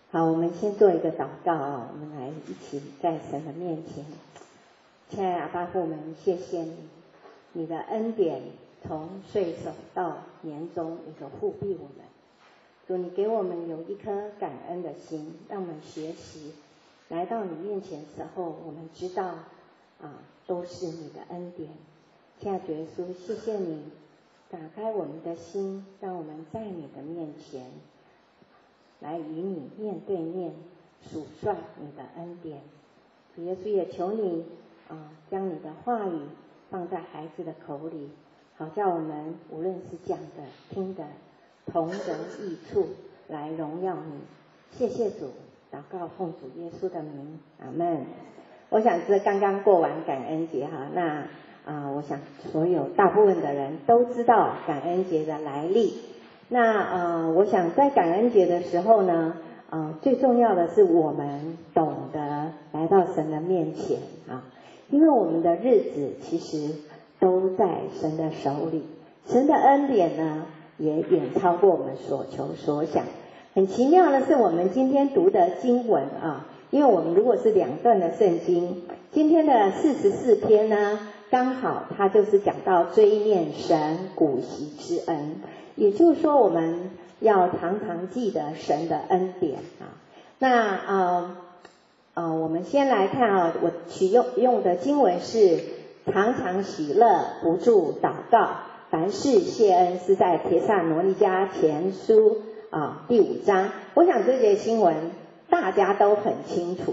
好，我们先做一个祷告啊，我们来一起在神的面前。亲爱的阿爸父们，谢谢你，你的恩典从岁首到年终你所护庇我们。主，你给我们有一颗感恩的心，让我们学习来到你面前时候，我们知道都是你的恩典。亲爱的耶稣，谢谢你打开我们的心，让我们在你的面前来与你面对面数算你的恩典。主耶稣，也求你将你的话语放在孩子的口里，好叫我们无论是讲的听的同得益处，来荣耀你。谢谢主，祷告奉主耶稣的名，阿们。我想这刚刚过完感恩节哈，那我想所有大部分的人都知道感恩节的来历。那我想在感恩节的时候呢，最重要的是我们懂得来到神的面前因为我们的日子其实都在神的手里，神的恩典呢也远超过我们所求所想。很奇妙的是，我们今天读的经文因为我们如果是两段的圣经，今天的44篇呢，刚好它就是讲到追念神古习之恩，也就是说我们要常常记得神的恩典那我们先来看我取用的经文是常常喜乐，不住祷告，凡事谢恩，是在帖撒罗尼迦前书第5章。我想这节经文大家都很清楚，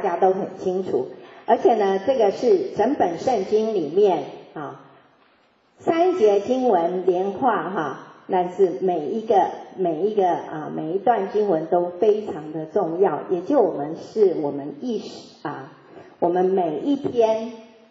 而且呢，这个是整本圣经里面3节经文连画但是每一段经文都非常的重要，也就我们每一天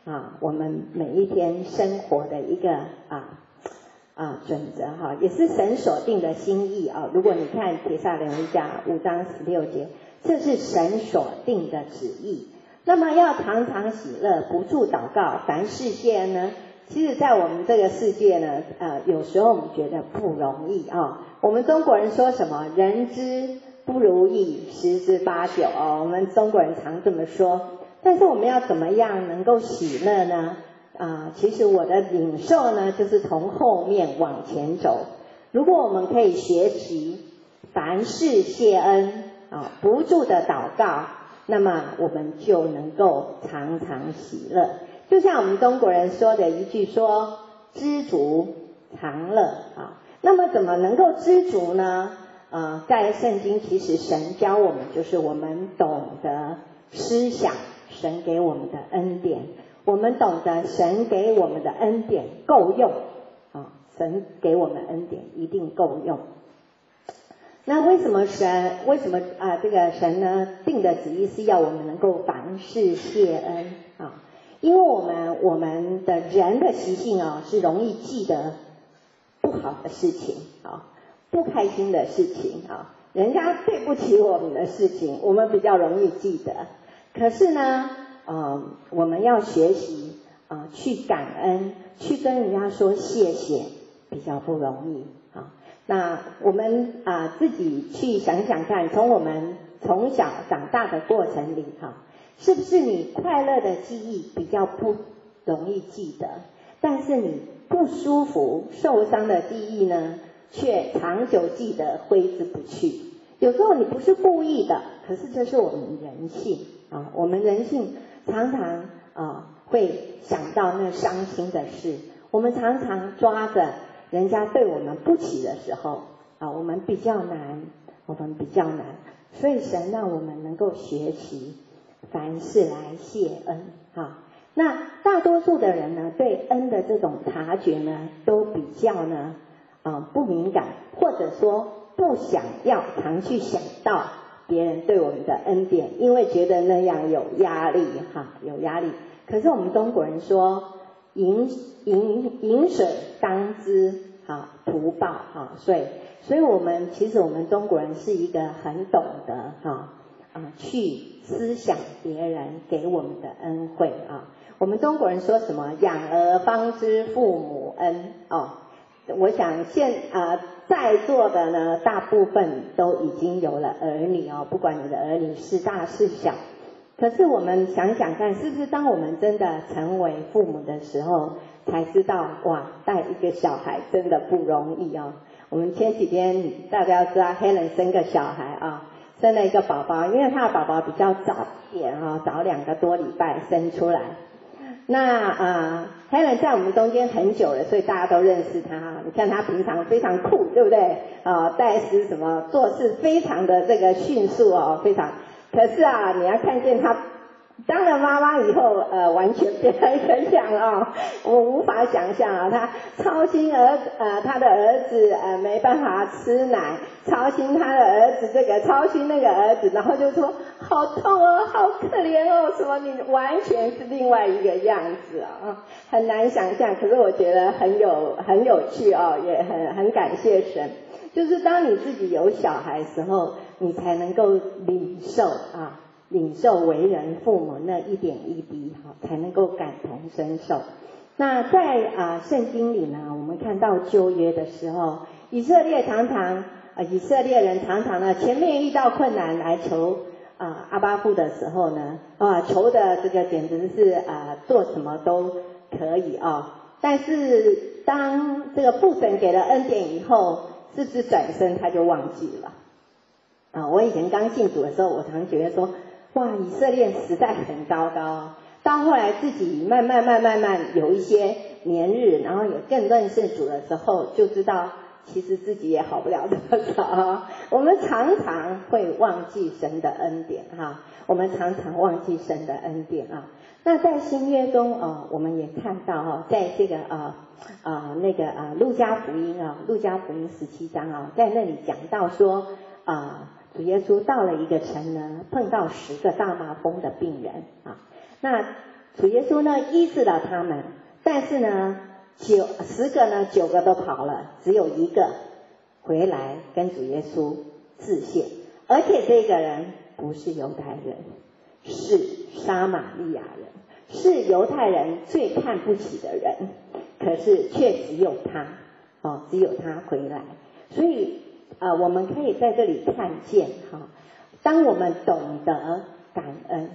生活的一个准则也是神所定的心意如果你看帖撒罗尼迦5章16节，这是神所定的旨意。那么要常常喜乐，不住祷告，凡事谢恩呢，其实在我们这个世界呢有时候我们觉得不容易我们中国人说什么人之不如意十之八九我们中国人常这么说。但是我们要怎么样能够喜乐呢其实我的领受呢就是从后面往前走。如果我们可以学习凡事谢恩不住的祷告，那么我们就能够常常喜乐。就像我们中国人说的一句说知足常乐那么怎么能够知足呢在圣经其实神教我们，就是我们懂得思想神给我们的恩典，我们懂得神给我们的恩典够用神给我们恩典一定够用。那为什么这个神呢定的旨意是要我们能够凡事谢恩因为我们的人的习性是容易记得不好的事情不开心的事情人家对不起我们的事情，我们比较容易记得。可是呢我们要学习去感恩，去跟人家说谢谢，比较不容易那我们自己去想想看，从我们从小长大的过程里是不是你快乐的记忆比较不容易记得，但是你不舒服受伤的记忆呢却长久记得挥之不去。有时候你不是故意的，可是这是我们人性我们人性常常会想到那伤心的事，我们常常抓着人家对我们不起的时候我们比较难。所以神让我们能够学习凡事来谢恩那大多数的人呢对恩的这种察觉呢都比较呢不敏感，或者说不想要常去想到别人对我们的恩典，因为觉得那样有压力可是我们中国人说饮水当知图报所以其实我们中国人是一个很懂得去思想别人给我们的恩惠我们中国人说什么养儿方知父母恩我想在座的呢，大部分都已经有了儿女哦，不管你的儿女是大是小。可是我们想想看，是不是当我们真的成为父母的时候，才知道哇，带一个小孩真的不容易哦。我们前几天大家知道 Helen 生个小孩啊，生了一个宝宝，因为她的宝宝比较早一点啊，早2个多礼拜生出来。那Helen 在我们中间很久了，所以大家都认识她。你看她平常非常酷，对不对？带是什么做事非常的这个迅速哦，非常。可是你要看见她当了妈妈以后，完全变了一个样啊！我无法想象啊，她操心她的儿子没办法吃奶，操心她的儿子这个，操心那个儿子，然后就说好痛哦，好可怜哦，什么你完全是另外一个样子啊，很难想象。可是我觉得很有趣哦，也很感谢神，就是当你自己有小孩的时候，你才能够领受为人父母那一点一滴才能够感同身受。那在圣经里呢，我们看到旧约的时候，以色列人常常呢，前面遇到困难来求阿爸父的时候呢，求的这个简直是做什么都可以但是当这个父神给了恩典以后，是不是转身他就忘记了我以前刚信主的时候，我常觉得说哇，以色列实在很糟糕到后来自己慢慢有一些年日，然后也更认识主的时候，就知道其实自己也好不了多少我们常常会忘记神的恩典我们常常忘记神的恩典那在新约中我们也看到在这个路加福音17章在那里讲到说主耶稣到了一个城呢，碰到10个大麻风的病人那主耶稣呢医治了他们，但是呢10个呢9个都跑了，只有1个回来跟主耶稣致谢，而且这个人不是犹太人，是撒玛利亚人，是犹太人最看不起的人，可是却只有他回来。所以我们可以在这里看见当我们懂得感恩，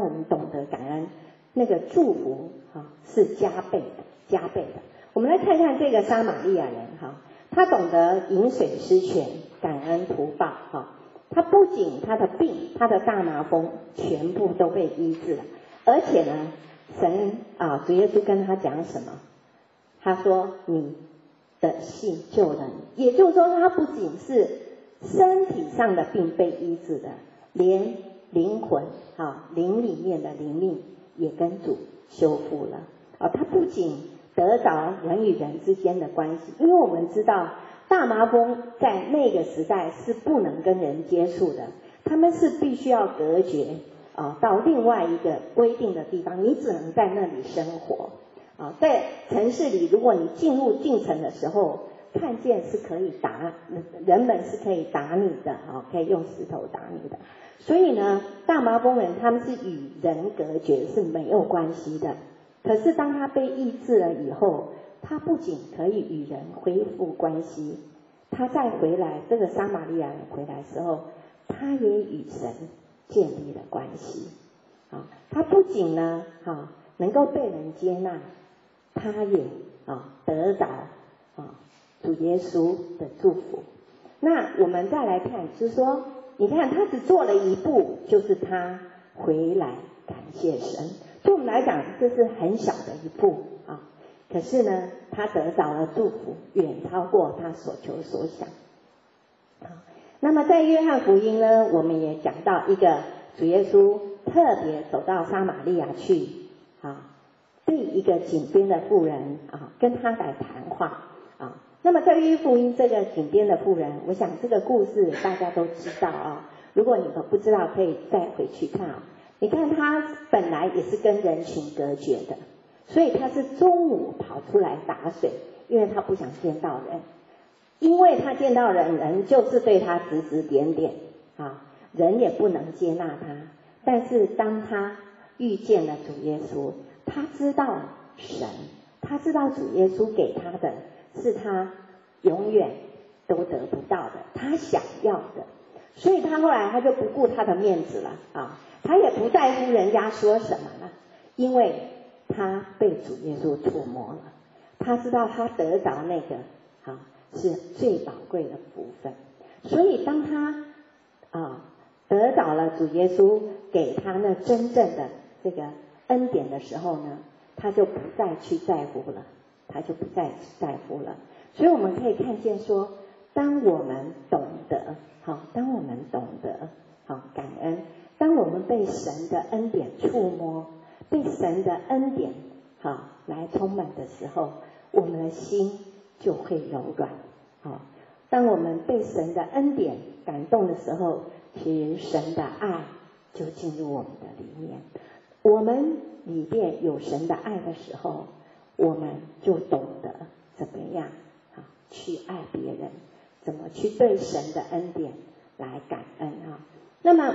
那个祝福是加倍的。我们来看看这个撒玛利亚人他懂得饮水思泉，感恩图报他不仅他的病，他的大麻风全部都被医治了，而且呢神主耶稣跟他讲什么？他说你的信救了你，也就是说他不仅是身体上的病被医治的，连灵魂灵里面的灵命也跟主修复了他不仅得着人与人之间的关系，因为我们知道大麻风在那个时代是不能跟人接触的，他们是必须要隔绝到另外一个规定的地方，你只能在那里生活在城市里，如果你进城的时候，看见是可以人们是可以打你的可以用石头打你的。所以呢，大麻风人他们是与人隔绝，是没有关系的。可是当他被医治了以后，他不仅可以与人恢复关系，他再回来，这个撒玛利亚人回来的时候，他也与神建立了关系他不仅呢能够被人接纳，他也得着主耶稣的祝福。那我们再来看，就是说你看他只做了一步，就是他回来感谢神。对我们来讲这是很小的一步可是呢他得着了祝福，远超过他所求所想那么在约翰福音呢，我们也讲到一个主耶稣特别走到撒玛利亚去对一个井边的妇人跟他来谈话那么在约翰福音这个井边的妇人，我想这个故事大家都知道如果你们不知道，可以再回去看你看他本来也是跟人群隔绝的，所以他是中午跑出来打水，因为他不想见到人，因为他见到人就是对他指指点点人也不能接纳他。但是当他遇见了主耶稣，他知道神，他知道主耶稣给他的是他永远都得不到的，他想要的。所以他后来他就不顾他的面子了啊，他也不在乎人家说什么了，因为他被主耶稣触摸了，他知道他得着那个是最宝贵的福分。所以当他得到了主耶稣给他那真正的这个恩典的时候呢，他就不再去在乎了，他就不再在乎了。所以我们可以看见说，当我们懂得感恩，当我们被神的恩典触摸，被神的恩典来充满的时候，我们的心就会柔软。当我们被神的恩典感动的时候，其实神的爱就进入我们的里面。我们里面有神的爱的时候，我们就懂得怎么样去爱别人，怎么去对神的恩典来感恩那么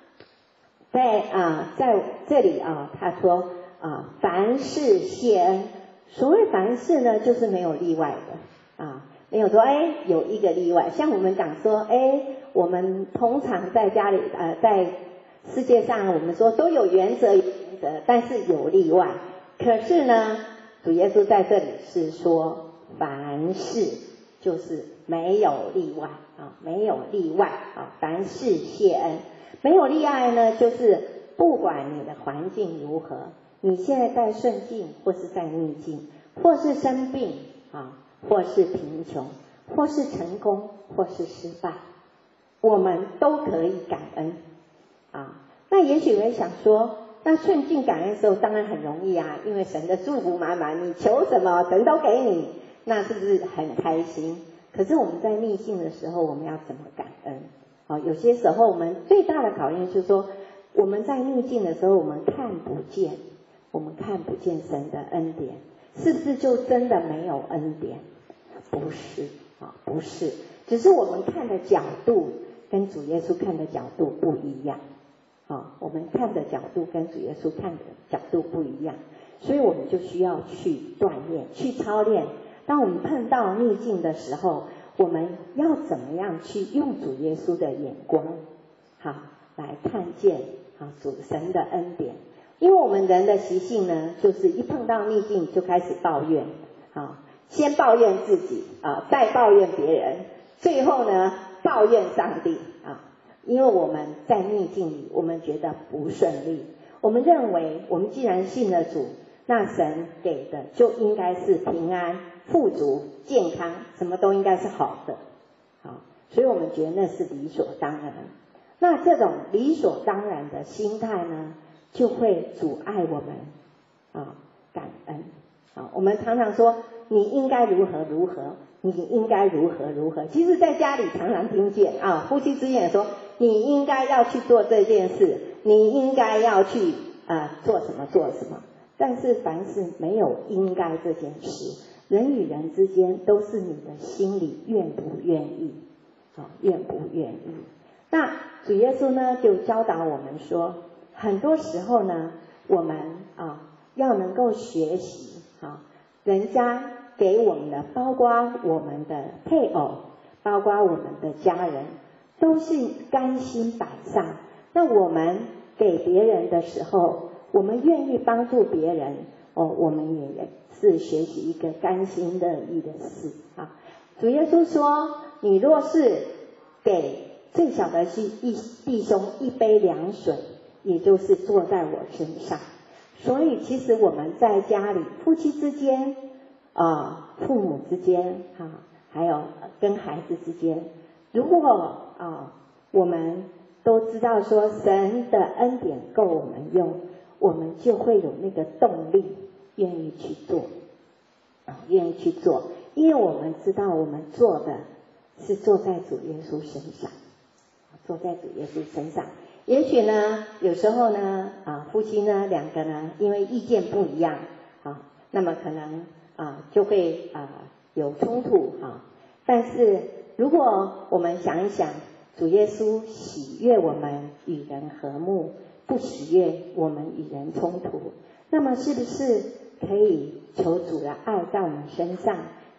在这里他说凡事谢恩。所谓凡事呢，就是没有例外的没有说有一个例外。像我们讲说我们通常在家里在世界上我们说都有原则，但是有例外。可是呢，主耶稣在这里是说凡事就是没有例外没有例外凡事谢恩。没有例外呢，就是不管你的环境如何，你现在在顺境或是在逆境，或是生病或是贫穷，或是成功或是失败，我们都可以感恩那也许会想说，那顺境感恩的时候当然很容易因为神的祝福满满，你求什么神都给你，那是不是很开心？可是我们在逆境的时候，我们要怎么感恩有些时候我们最大的考验就是说，我们在逆境的时候，我们看不见神的恩典，是不是就真的没有恩典？不是不是，只是我们看的角度跟主耶稣看的角度不一样我们看的角度跟主耶稣看的角度不一样，所以我们就需要去锻炼，去操练。当我们碰到逆境的时候，我们要怎么样去用主耶稣的眼光来看见主神的恩典。因为我们人的习性呢，就是一碰到逆境就开始抱怨先抱怨自己再抱怨别人，最后呢抱怨上帝因为我们在逆境里，我们觉得不顺利，我们认为我们既然信了主，那神给的就应该是平安、富足、健康，什么都应该是好的所以我们觉得那是理所当然。那这种理所当然的心态呢，就会阻碍我们感恩我们常常说你应该如何如何，你应该如何如何，其实在家里常常听见夫妻之间也说你应该要去做这件事，你应该要去做什么做什么。但是凡是没有应该这件事，人与人之间都是你的心里愿不愿意愿不愿意。那主耶稣呢就教导我们说，很多时候呢我们要能够学习人家给我们的，包括我们的配偶，包括我们的家人，都是甘心摆上。那我们给别人的时候，我们愿意帮助别人我们也是学习一个甘心乐意的事主耶稣说，你若是给最小的弟兄一杯凉水，也就是坐在我身上。所以其实我们在家里，夫妻之间父母之间还有跟孩子之间，如果我们都知道说神的恩典够我们用，我们就会有那个动力愿意去做愿意去做。因为我们知道我们做的是坐在主耶稣身上，坐在主耶稣身上。也许呢有时候呢夫妻呢两个呢因为意见不一样那么可能就会有冲突但是如果我们想一想，主耶稣喜悦我们与人和睦，不喜悦我们与人冲突，那么是不是可以求主的爱在我们身上，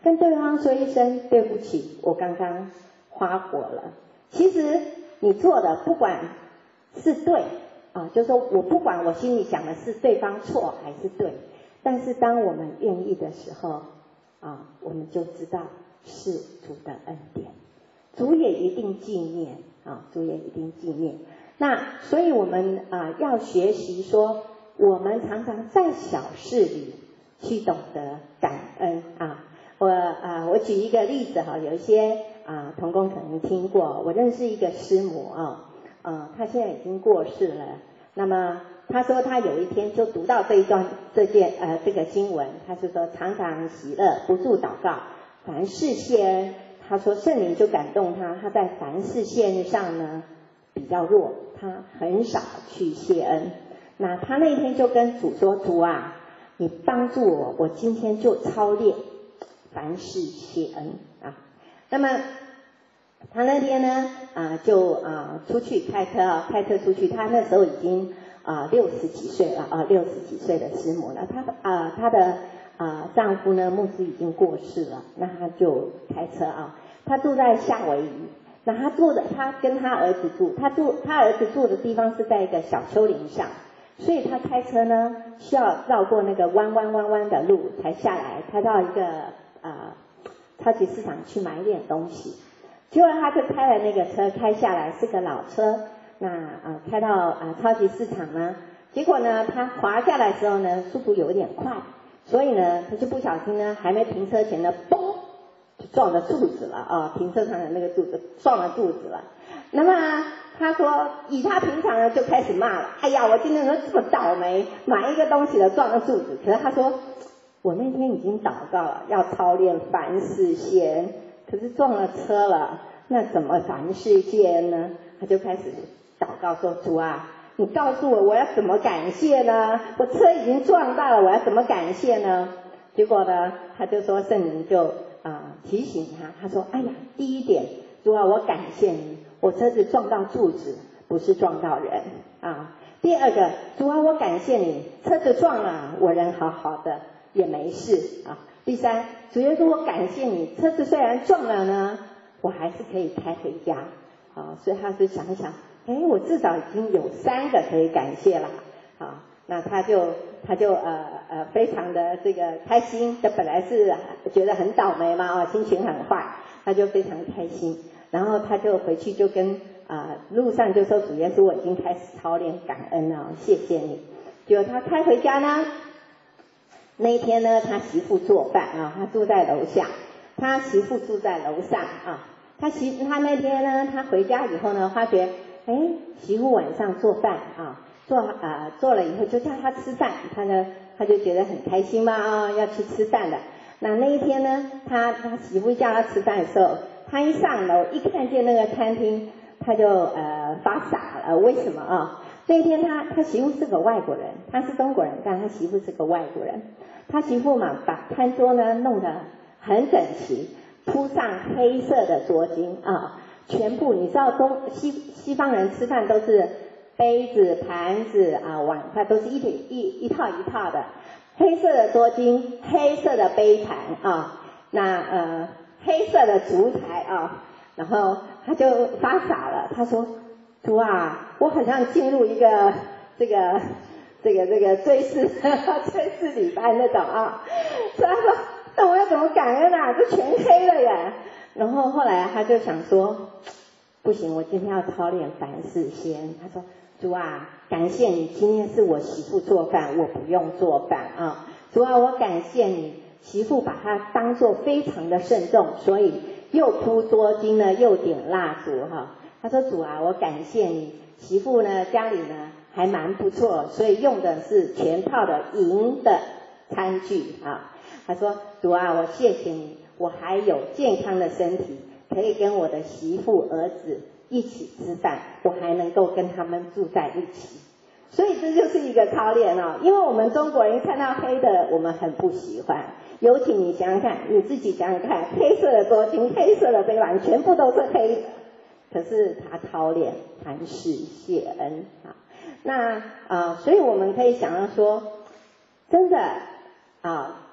跟对方说一声对不起，我刚刚发火了。其实你做的不管是对啊，就是说我不管我心里想的是对方错还是对，但是当我们愿意的时候啊，我们就知道是主的恩典，主也一定纪念啊，主也一定纪念。那所以我们要学习说，我们常常在小事里去懂得感恩啊。我举一个例子哈，有一些同工可能听过，我认识一个师母她现在已经过世了。那么她说她有一天就读到这个经文，她是说常常喜乐，不住祷告，凡事谢恩。她说圣灵就感动她在凡事谢恩上呢比较弱，她很少去谢恩。那她那天就跟主说，主啊，你帮助我，我今天就操练凡事谢恩啊。那么他那天呢就出去开车出去。他那时候已经60几岁了60几岁的师母了。她的丈夫呢牧师已经过世了，那他就开车他住在夏威夷。那他跟他儿子住，他儿子住的地方是在一个小丘陵上，所以他开车呢需要绕过那个弯的路才下来，开到一个超级市场去买一点东西。结果他就开了那个车开下来，是个老车。那开到超级市场呢，结果呢他滑下来的时候呢速度有点快，所以呢他就不小心呢还没停车前呢嘣就撞了柱子了停车场的那个柱子撞了柱子了。那么他说以他平常呢就开始骂了，哎呀我今天怎么这么倒霉，买一个东西了撞了柱子。可是他说我那天已经祷告了，要操练凡事谢恩，可是撞了车了，那怎么凡事谢恩呢？他就开始祷告说，主啊，你告诉我要怎么感谢呢？我车已经撞到了，我要怎么感谢呢？结果呢他就说圣灵就提醒他说哎呀，第一点，主啊，我感谢你，我车子撞到柱子，不是撞到人第二个，主啊，我感谢你，车子撞了，我人好好的也没事第三，主耶稣，我感谢你，车子虽然撞了呢，我还是可以开回家所以他就想一想，我至少已经有3个可以感谢了那他就非常的这个开心。他本来是觉得很倒霉嘛心情很坏，他就非常开心。然后他就回去就跟路上就说，主耶稣，我已经开始操练感恩了，谢谢你。结果他开回家呢，那一天呢他媳妇做饭他住在楼下，他媳妇住在楼上他那天呢他回家以后呢发觉媳妇晚上做饭做了以后就叫他吃饭，他就觉得很开心嘛要去吃饭的。那一天呢他媳妇叫他吃饭的时候，他一上楼一看见那个餐厅，他就发傻了。为什么那一天他媳妇是个外国人，他是中国人，但他媳妇是个外国人。他媳妇嘛把餐桌呢弄得很整齐，铺上黑色的桌巾全部你知道西方人吃饭都是杯子盘子碗筷都是一套一套的，黑色的桌巾，黑色的杯盘那黑色的烛台然后他就发傻了，他说，主啊，我好像进入一个这个追思礼拜那种所以他说，那我要怎么感恩这全黑了耶。然后后来他就想说，不行，我今天要操练凡事谢恩。他说，主啊，感谢你，今天是我媳妇做饭，我不用做饭主啊，我感谢你，媳妇把它当作非常的慎重，所以又铺桌巾呢，又点蜡烛他说，主啊，我感谢你，媳妇呢家里呢还蛮不错，所以用的是全套的银的餐具他说，主啊，我谢谢你，我还有健康的身体，可以跟我的媳妇儿子一起吃饭，我还能够跟他们住在一起。所以这就是一个操练因为我们中国人看到黑的我们很不喜欢，尤其你想想看，你自己想想看，黑色的桌巾，黑色的杯碗，全部都是黑的，可是他操练凡事谢恩那所以我们可以想到说，真的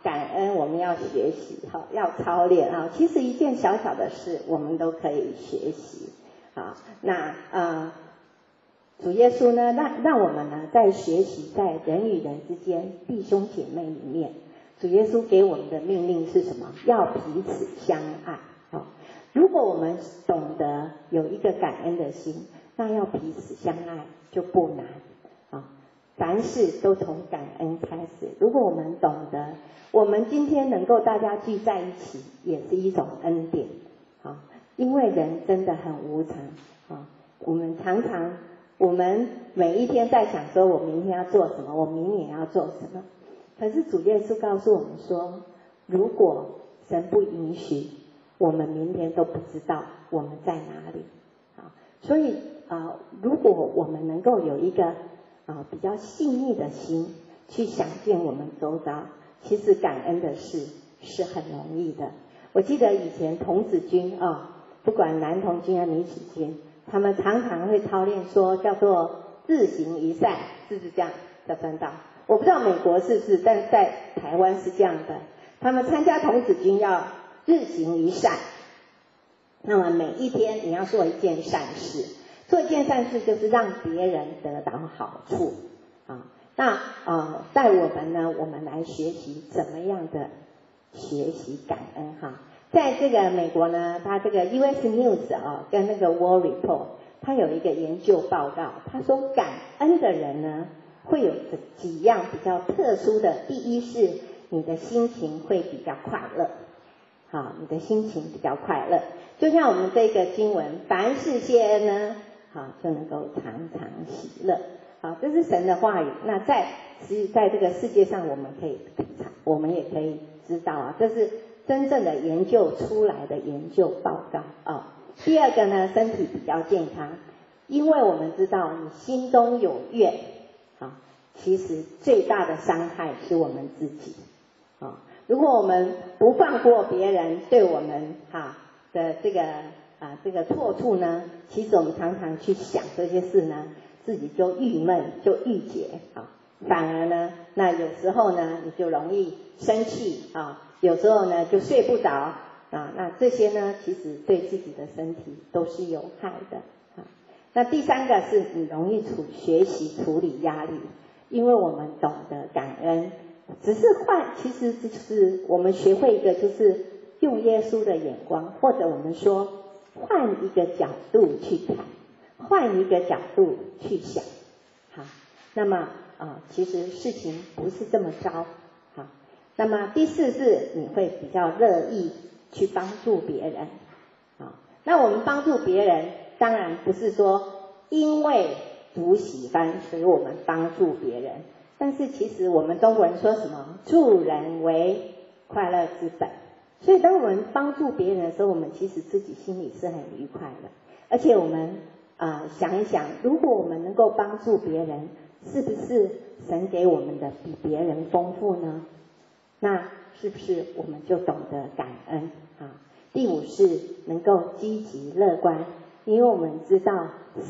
感恩我们要学习哈，要操练啊。其实一件小小的事，我们都可以学习。好，那主耶稣呢，让我们呢在学习在人与人之间弟兄姐妹里面，主耶稣给我们的命令是什么？要彼此相爱。好，如果我们懂得有一个感恩的心，那要彼此相爱就不难啊。凡事都从感恩开始。如果我们懂得，我们今天能够大家聚在一起，也是一种恩典啊。因为人真的很无常啊，我们每一天在想说，我明天要做什么，我明年要做什么。可是主耶稣告诉我们说，如果神不允许，我们明天都不知道我们在哪里啊。所以如果我们能够有一个比较细腻的心去想见我们周遭，其实感恩的事是很容易的。我记得以前童子军不管男童军啊女子军，他们常常会操练说叫做日行一善，是不是这样叫传道？我不知道美国是不是，但是在台湾是这样的。他们参加童子军要日行一善，那么每一天你要做一件善事，做一件善事就是让别人得到好处啊。那在我们呢，我们来学习怎么样的学习感恩哈。在这个美国呢，它这个 US News 跟那个 World Report， 它有一个研究报告，他说感恩的人呢会有几样比较特殊的。第一是你的心情会比较快乐，好，你的心情比较快乐，就像我们这个经文，凡事谢恩呢，好，就能够常常喜乐。好，这是神的话语。那在这个世界上，我们可以我们也可以知道这是真正的研究出来的研究报告第二个呢，身体比较健康，因为我们知道你心中有怨其实最大的伤害是我们自己如果我们不放过别人对我们的这个错处呢，其实我们常常去想这些事呢，自己就郁闷就郁结反而呢，那有时候呢你就容易生气有时候呢就睡不着那这些呢其实对自己的身体都是有害的那第三个是你容易学习处理压力，因为我们懂得感恩，只是其实就是我们学会一个，就是用耶稣的眼光，或者我们说换一个角度去看，换一个角度去想那么其实事情不是这么糟那么第四是你会比较乐意去帮助别人那我们帮助别人当然不是说因为主喜欢所以我们帮助别人，但是其实我们中国人说什么助人为快乐之本，所以当我们帮助别人的时候，我们其实自己心里是很愉快的。而且我们想一想，如果我们能够帮助别人，是不是神给我们的比别人丰富呢？那是不是我们就懂得感恩第五是能够积极乐观，因为我们知道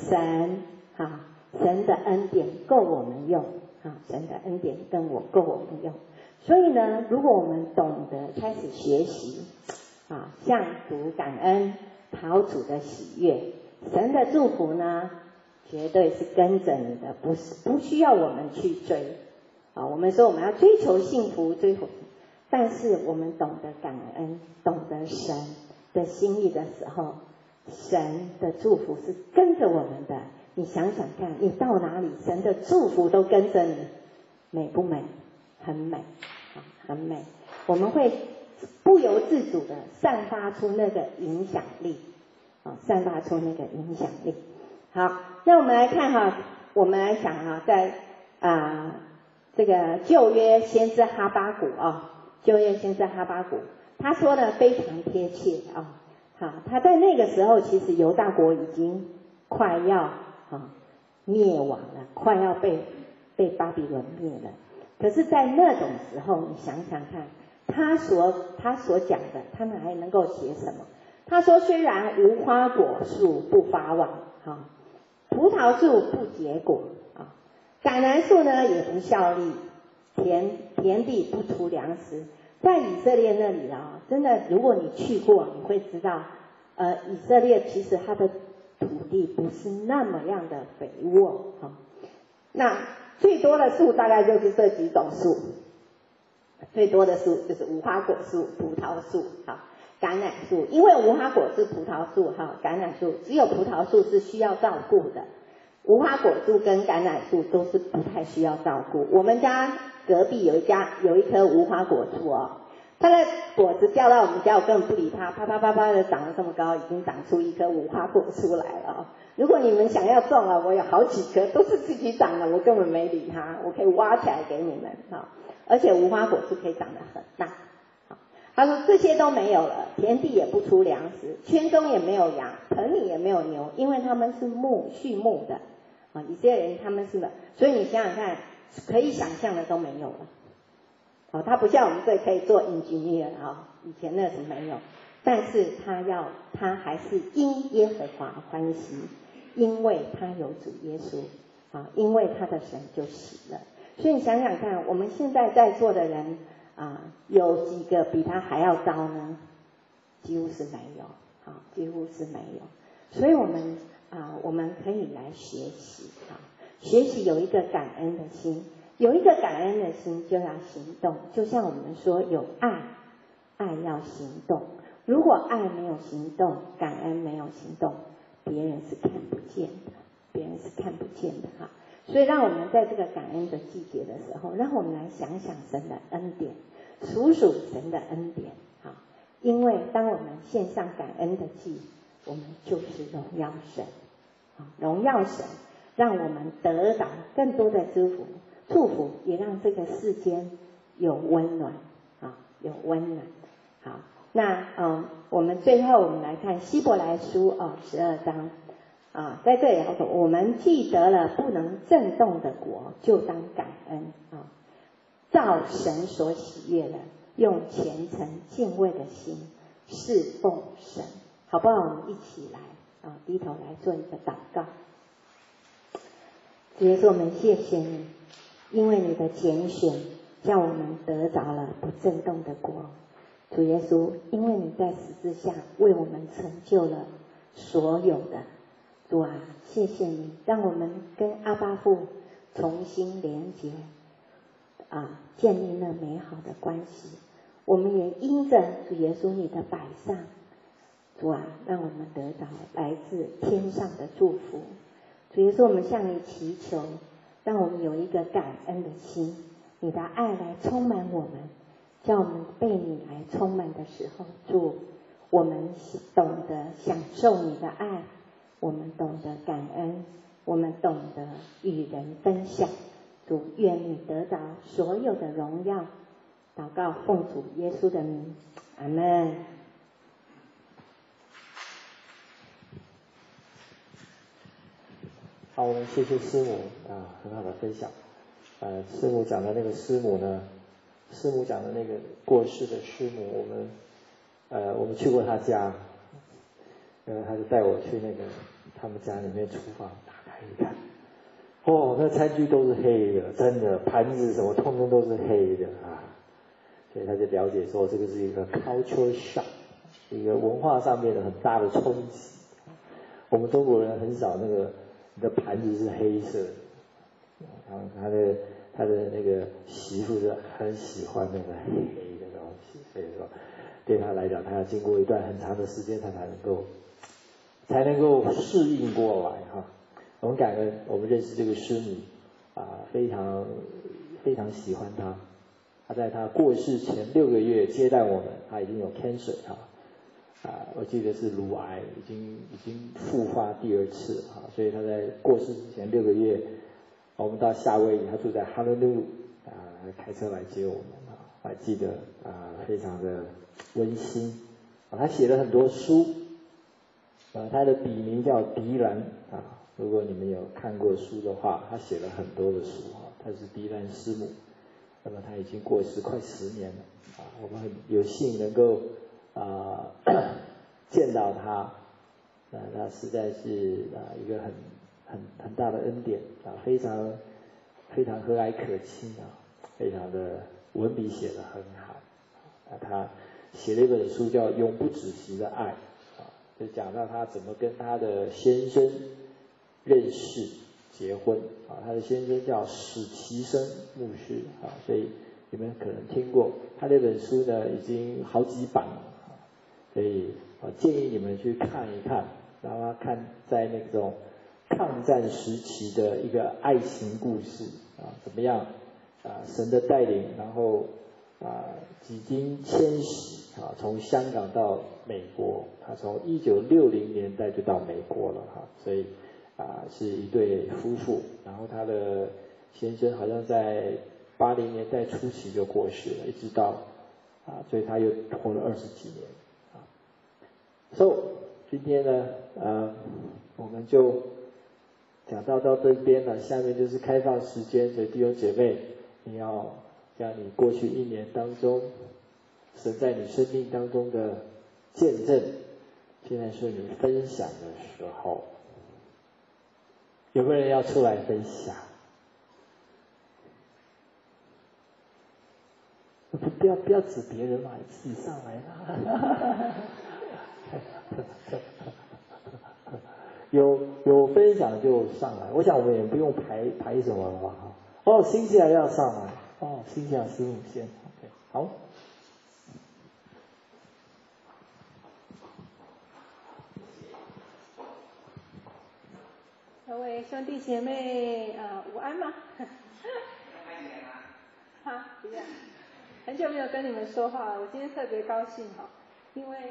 神的恩典够我们用神的恩典够我们用。所以呢，如果我们懂得开始学习向主感恩，讨主的喜悦，神的祝福呢绝对是跟着你的，不需要我们去追我们说我们要追求幸福，但是我们懂得感恩，懂得神的心意的时候，神的祝福是跟着我们的。你想想看，你到哪里神的祝福都跟着你，美不美？很美很美。我们会不由自主的散发出那个影响力散发出那个影响力。好，那我们来看我们来想在这个旧约先知哈巴谷旧约先知哈巴谷他说的非常贴切他在那个时候其实犹大国已经快要灭亡了，快要被巴比伦灭了。可是在那种时候，你想想看他所讲的，他们还能够写什么？他说虽然无花果树不发旺葡萄树不结果橄榄树呢也不效力，田地不出粮食， 在以色列那里啊，真的，如果你去过，你会知道，以色列其实它的土地不是那么样的肥沃哈。那最多的树大概就是这几种树，最多的树就是无花果树、葡萄树、橄榄树。因为无花果是葡萄树橄榄树，只有葡萄树是需要照顾的，无花果树跟橄榄树都是不太需要照顾。我们家隔壁有一棵无花果树哦，它的果子掉到我们家，我根本不理它，啪啪啪啪的长得这么高，已经长出一棵无花果树来了。如果你们想要种啊，我有好几棵都是自己长的，我根本没理它，我可以挖起来给你们而且无花果树可以长得很大。他说这些都没有了，田地也不出粮食，圈中也没有羊，棚里也没有牛，因为他们是畜牧的以色列人他们是的，所以你想想看，可以想象的都没有了他不像我们这可以做 engineer 以前那是没有，但是他还是因耶和华欢喜，因为他有主耶稣因为他的神就喜了。所以你想想看，我们现在在座的人有几个比他还要高呢？几乎是没有几乎是没有。所以我们可以来学习学习有一个感恩的心，有一个感恩的心就要行动。就像我们说有爱要行动，如果爱没有行动，感恩没有行动，别人是看不见的所以让我们在这个感恩的季节的时候，让我们来想想神的恩典，数数神的恩典因为当我们献上感恩的祭，我们就是荣耀神荣耀神，让我们得到更多的祝福，也让这个世间有温暖有温暖。好，那我们最后我们来看希伯来书12章在这里要说，我们既得了不能震动的国，就当感恩照神所喜悦的，用虔诚敬畏的心侍奉神，好不好？我们一起来低头来做一个祷告。主耶稣，我们谢谢你，因为你的拣选叫我们得着了不震动的国。主耶稣，因为你在十字架为我们成就了所有的。主啊，谢谢你让我们跟阿爸父重新连结建立了美好的关系。我们也因着主耶稣你的摆上，主啊，让我们得到来自天上的祝福。主耶稣，我们向你祈求，让我们有一个感恩的心，你的爱来充满我们，叫我们被你来充满的时候，主，我们懂得享受你的爱，我们懂得感恩，我们懂得与人分享。主，愿你得到所有的荣耀。祷告奉主耶稣的名，阿们。 好，我们谢谢师母很好的分享。师母讲的那个师母呢，师母讲的那个过世的师母，我们去过他家，他就带我去那个他们家里面厨房打开一看，那餐具都是黑的，真的盘子什么通通都是黑的所以他就了解说这个是一个 culture shock， 一个文化上面的很大的冲击。我们中国人很少你的盘子是黑色的，然后他的那个媳妇是很喜欢那个黑的东西，所以说对他来讲，他要经过一段很长的时间，他才能够适应过来我们感恩，我们认识这个师母非常非常喜欢他。他在他过世前6个月接待我们，他已经有 cancer 我记得是乳癌，已经复发第2次所以他在过世之前6个月，我们到夏威夷，他住在哈伦路开车来接我们我还记得非常的温馨他写了很多书他的笔名叫迪兰如果你们有看过书的话，他写了很多的书他是迪兰师母。那么他已经过世快10年了我们很有幸能够见到他那实在是一个很大的恩典非常非常和蔼可亲非常的文笔写得很好他写了一本书叫《永不止息的爱》就讲到他怎么跟他的先生认识结婚他的先生叫史其生牧师所以你们可能听过他那本书呢，已经好几版了所以建议你们去看一看，让他看在那种抗战时期的一个爱情故事怎么样神的带领，然后几经迁徙从香港到美国，他从1960年代就到美国了所以是一对夫妇，然后他的先生好像在80年代初期就过世了，一直到所以他又活了20几年So 今天呢我们就讲到这边了，下面就是开放时间，所以弟兄姐妹，你要将你过去1年当中神在你生命当中的见证，现在是你分享的时候。有没有人要出来分享？不要指别人嘛，自己上来啦。有分享就上来，我想我们也不用排什么了吧？新西兰要上来新西兰师母先 ，OK， 好。 各位兄弟姐妹午安吗？好，不要。很久没有跟你们说话了，我今天特别高兴因为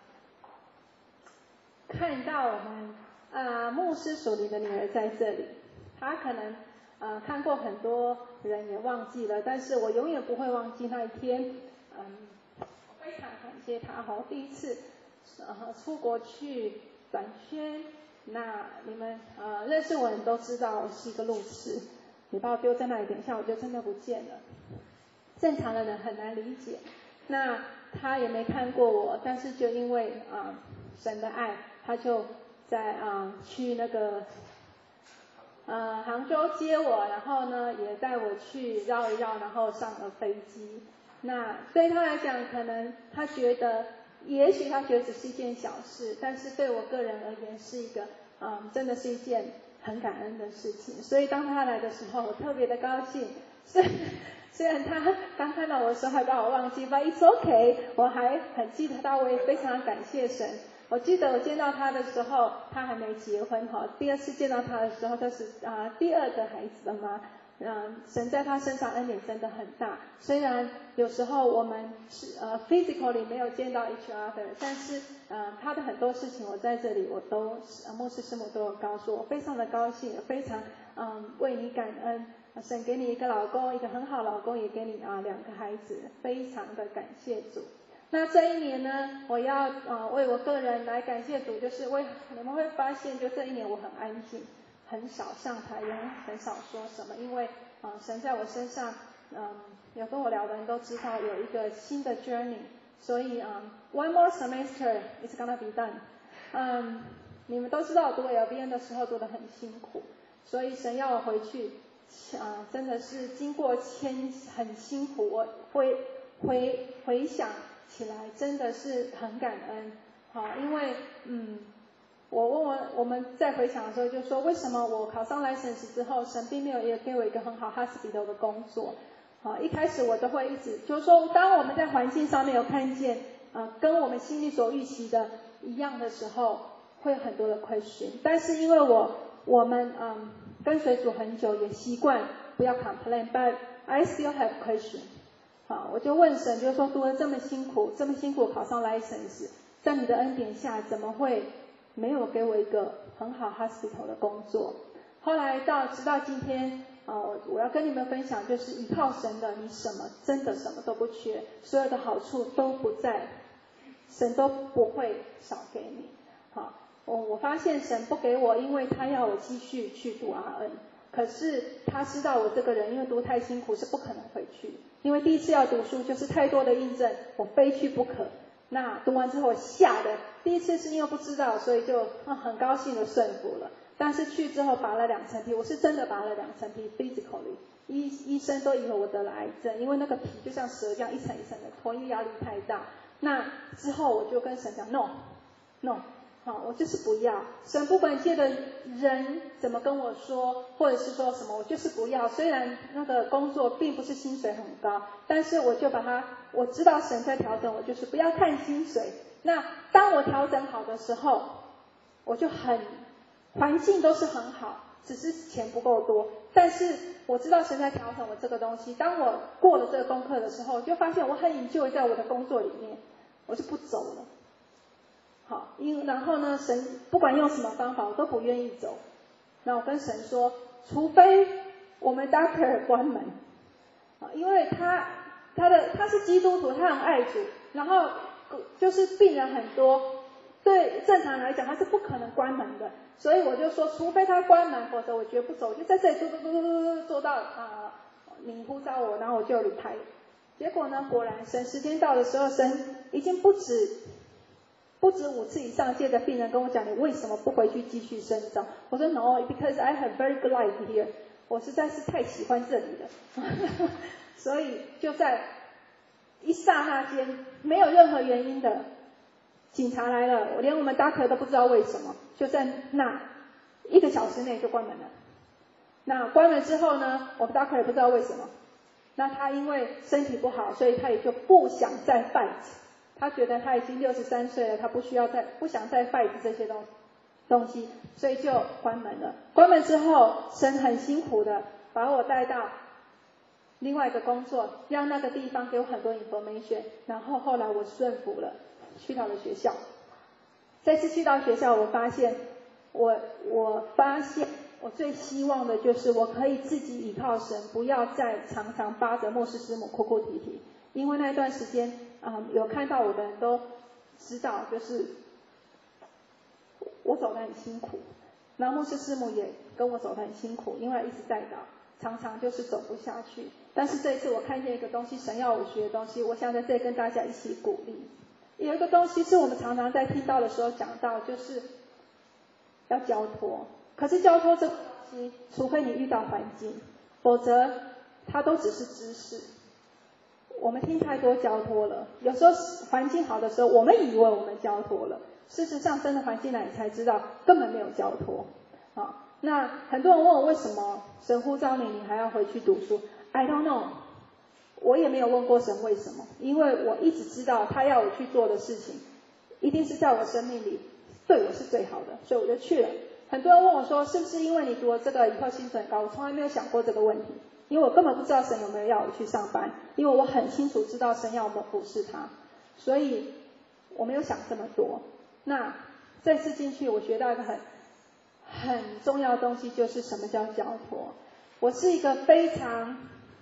看到我们牧师属灵的女儿在这里，她可能看过很多人也忘记了，但是我永远不会忘记那一天。我非常感谢她第一次出国去转宣。那你们认识我的人都知道我是一个路痴，你把我丢在那里，等一下我就真的不见了。正常的人很难理解。那他也没看过我，但是就因为神的爱，他就在去那个杭州接我，然后呢也带我去绕一绕，然后上了飞机。那对他来讲，可能他觉得也许他觉得只是一件小事，但是对我个人而言是一个真的是一件很感恩的事情。所以当他来的时候，我特别的高兴。虽然他刚看到我的时候还把我忘记 ，but it's okay， 我还很记得他，我也非常感谢神。我记得我见到他的时候，他还没结婚第二次见到他的时候，他是第2个孩子的妈。神在他身上恩典真的很大，虽然有时候我们是physically 没有见到 each other， 但是他的很多事情我在这里我都牧师师母都有告诉我，非常的高兴，非常为你感恩。神给你一个老公，一个很好老公，也给你2个孩子，非常的感谢主。那这一年呢，我要为我个人来感谢主，就是你们会发现，就这一年我很安静，很少上台，也很少说什么，因为神在我身上有跟我聊的人都知道有一个新的 journey， 所以one more semester is gonna be done。你们都知道我读 LBN 的时候读得很辛苦，所以神要我回去真的是经过很辛苦，我回想起来真的是很感恩因为我们在回想的时候就说，为什么我考上 license 之后，神并没有也给我一个很好 hospital 的工作一开始我都会一直就是说，当我们在环境上面有看见跟我们心里所预期的一样的时候，会有很多的question，但是因为我们跟随主很久，也习惯不要 complain，but I still have question。我就问神，就是说读了这么辛苦考上 license， 在你的恩典下，怎么会没有给我一个很好 hospital 的工作？后来直到今天我要跟你们分享，就是依靠神的，你真的什么都不缺，所有的好处都不在，神都不会少给你。我发现神不给我，因为他要我继续去读 RN， 可是他知道我这个人因为读太辛苦是不可能回去，因为第一次要读书就是太多的印证，我非去不可。那读完之后吓的，第一次是因为不知道，所以就很高兴的顺服了。 但是去之后拔了2层皮，我是真的拔了2层皮 physically， 医生都以为我得了癌症，因为那个皮就像蛇这样一层一层的脱，因为压力太大。那之后我就跟神讲 no， 好，我就是不要。神不管界的人怎么跟我说，或者是说什么，我就是不要。虽然那个工作并不是薪水很高，但是我就把它，我知道神在调整我，就是不要看薪水。那当我调整好的时候，我就环境都是很好，只是钱不够多。但是我知道神在调整我这个东西。当我过了这个功课的时候，就发现我很enjoy在我的工作里面，我就不走了。好，然后呢，神不管用什么方法，我都不愿意走。那我跟神说，除非我们 doctor 关门，因为他是基督徒，他很爱主，然后就是病人很多，对正常来讲他是不可能关门的，所以我就说，除非他关门，否则我绝不走，我就在这里做到你呼召我，然后我就离开了。结果呢，果然神时间到的时候，神已经不止5次以上届的病人跟我讲，你为什么不回去继续生长？我说 No, because I have very good life here。我实在是太喜欢这里了，所以就在一刹那间，没有任何原因的，警察来了，连我们 doctor 都不知道为什么，就在那1个小时内就关门了。那关门之后呢，我们 doctor 也不知道为什么，那他因为身体不好，所以他也就不想再 fight。他觉得他已经63岁了，他不想再 fight 这些东西，所以就关门了。关门之后，神很辛苦的把我带到另外一个工作，让那个地方给我很多 information， 然后后来我顺服了，去到了学校。这次去到学校，我发现我最希望的就是我可以自己依靠神，不要再常常扒着牧师师母哭哭啼啼。因为那段时间有看到我的人都知道，就是我走得很辛苦，然后牧师师母也跟我走得很辛苦，因为一直带导，常常就是走不下去。但是这一次我看见一个东西，神要我学的东西，我想在这里跟大家一起鼓励。有一个东西是我们常常在听到的时候讲到，就是要交托。可是交托这个东西，除非你遇到环境，否则它都只是知识。我们听太多交托了，有时候环境好的时候，我们以为我们交托了，事实上真的环境来你才知道根本没有交托。那很多人问我为什么神呼召你还要回去读书 ？I don't know， 我也没有问过神为什么，因为我一直知道他要我去做的事情，一定是在我生命里对我是最好的，所以我就去了。很多人问我说，是不是因为你读了这个以后薪水高？我从来没有想过这个问题。因为我根本不知道神有没有要我去上班，因为我很清楚知道神要我们服侍他，所以我没有想这么多。那这次进去，我学到一个很重要的东西，就是什么叫交托。我是一个非常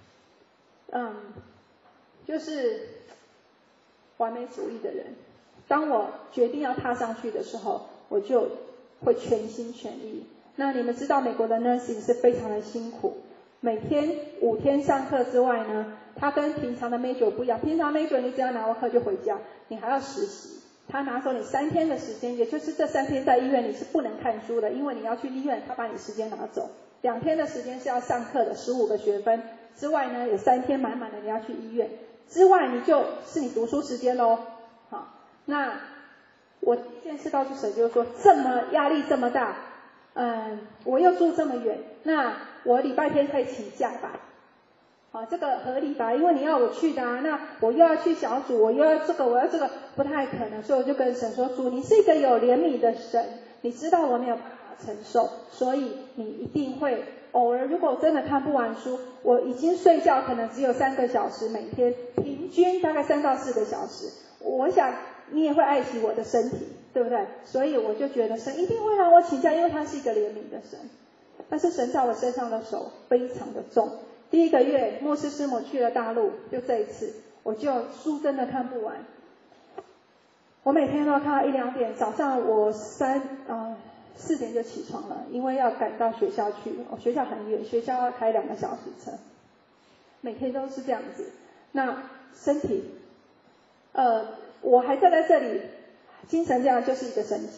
就是完美主义的人。当我决定要踏上去的时候，我就会全心全意。那你们知道美国的 nursing 是非常的辛苦。每天5天上课之外呢，他跟平常的 major 不一样。平常 major 你只要拿完课就回家，你还要实习。他拿走你3天的时间，也就是这3天在医院你是不能看书的，因为你要去医院，他把你时间拿走。2天的时间是要上课的15个学分之外呢，有3天满满的你要去医院之外，就是你读书时间咯。好，那我第一件事告诉神就是说，这么压力这么大，我又住这么远，那我礼拜天可以请假吧？这个合理吧？因为你要我去的啊，那我又要去小组，我又要这个，我要这个，不太可能。所以我就跟神说，主，你是一个有怜悯的神，你知道我没有办法承受，所以你一定会偶尔，如果我真的看不完书，我已经睡觉可能只有3个小时，每天平均大概3到4个小时，我想你也会爱惜我的身体，对不对？所以我就觉得神一定会让我请假，因为他是一个怜悯的神。但是神在我身上的手非常的重。第1个月，牧师师母去了大陆，就这一次，我就书真的看不完。我每天都要看到1、2点，早上我4点就起床了，因为要赶到学校去。我学校很远，学校要开2个小时车，每天都是这样子。那身体，我还站在这里，精神这样就是一个神迹。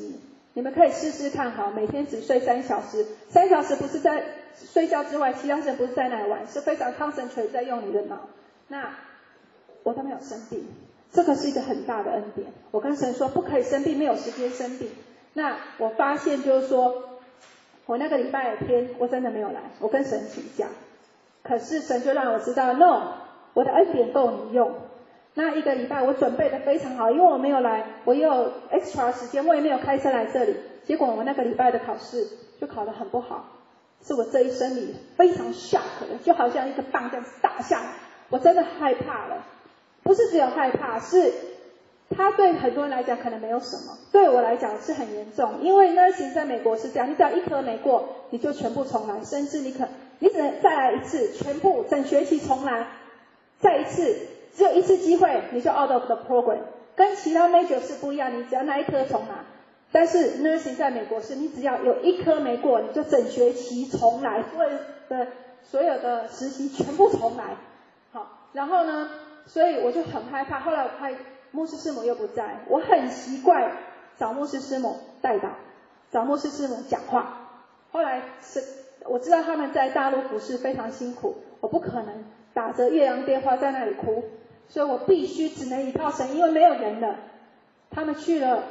你们可以试试看好，每天只睡3小时，3小时不是在睡觉之外，其他时间不是在那里玩，是非常 concentrate 在用你的脑。那我都没有生病，这个是一个很大的恩典。我跟神说不可以生病，没有时间生病。那我发现就是说，我那个礼拜天我真的没有来，我跟神请假，可是神就让我知道 ，no， 我的恩典够你用。那一个礼拜我准备的非常好，因为我没有来，我也有 extra 时间，我也没有开车来这里。结果我那个礼拜的考试就考得很不好，是我这一生里非常 shock 的，就好像一个棒这样子打下来，我真的害怕了。不是只有害怕，是它对很多人来讲可能没有什么，对我来讲是很严重。因为 nursing 在美国是这样，你只要一科没过，你就全部重来，甚至你只能再来一次，全部整学期重来，再一次，只有一次机会，你就 out of the program。跟其他 major 是不一样，你只要那一科重拿。但是 nursing 在美国是你只要有一科没过，你就整学期重来，所有的实习全部重来。好，然后呢，所以我就很害怕。后来我看牧师师母又不在，我很习惯找牧师师母带导，找牧师师母讲话。后来我知道他们在大陆服事非常辛苦，我不可能打着岳阳电话在那里哭，所以我必须只能依靠神，因为没有人了。他们去了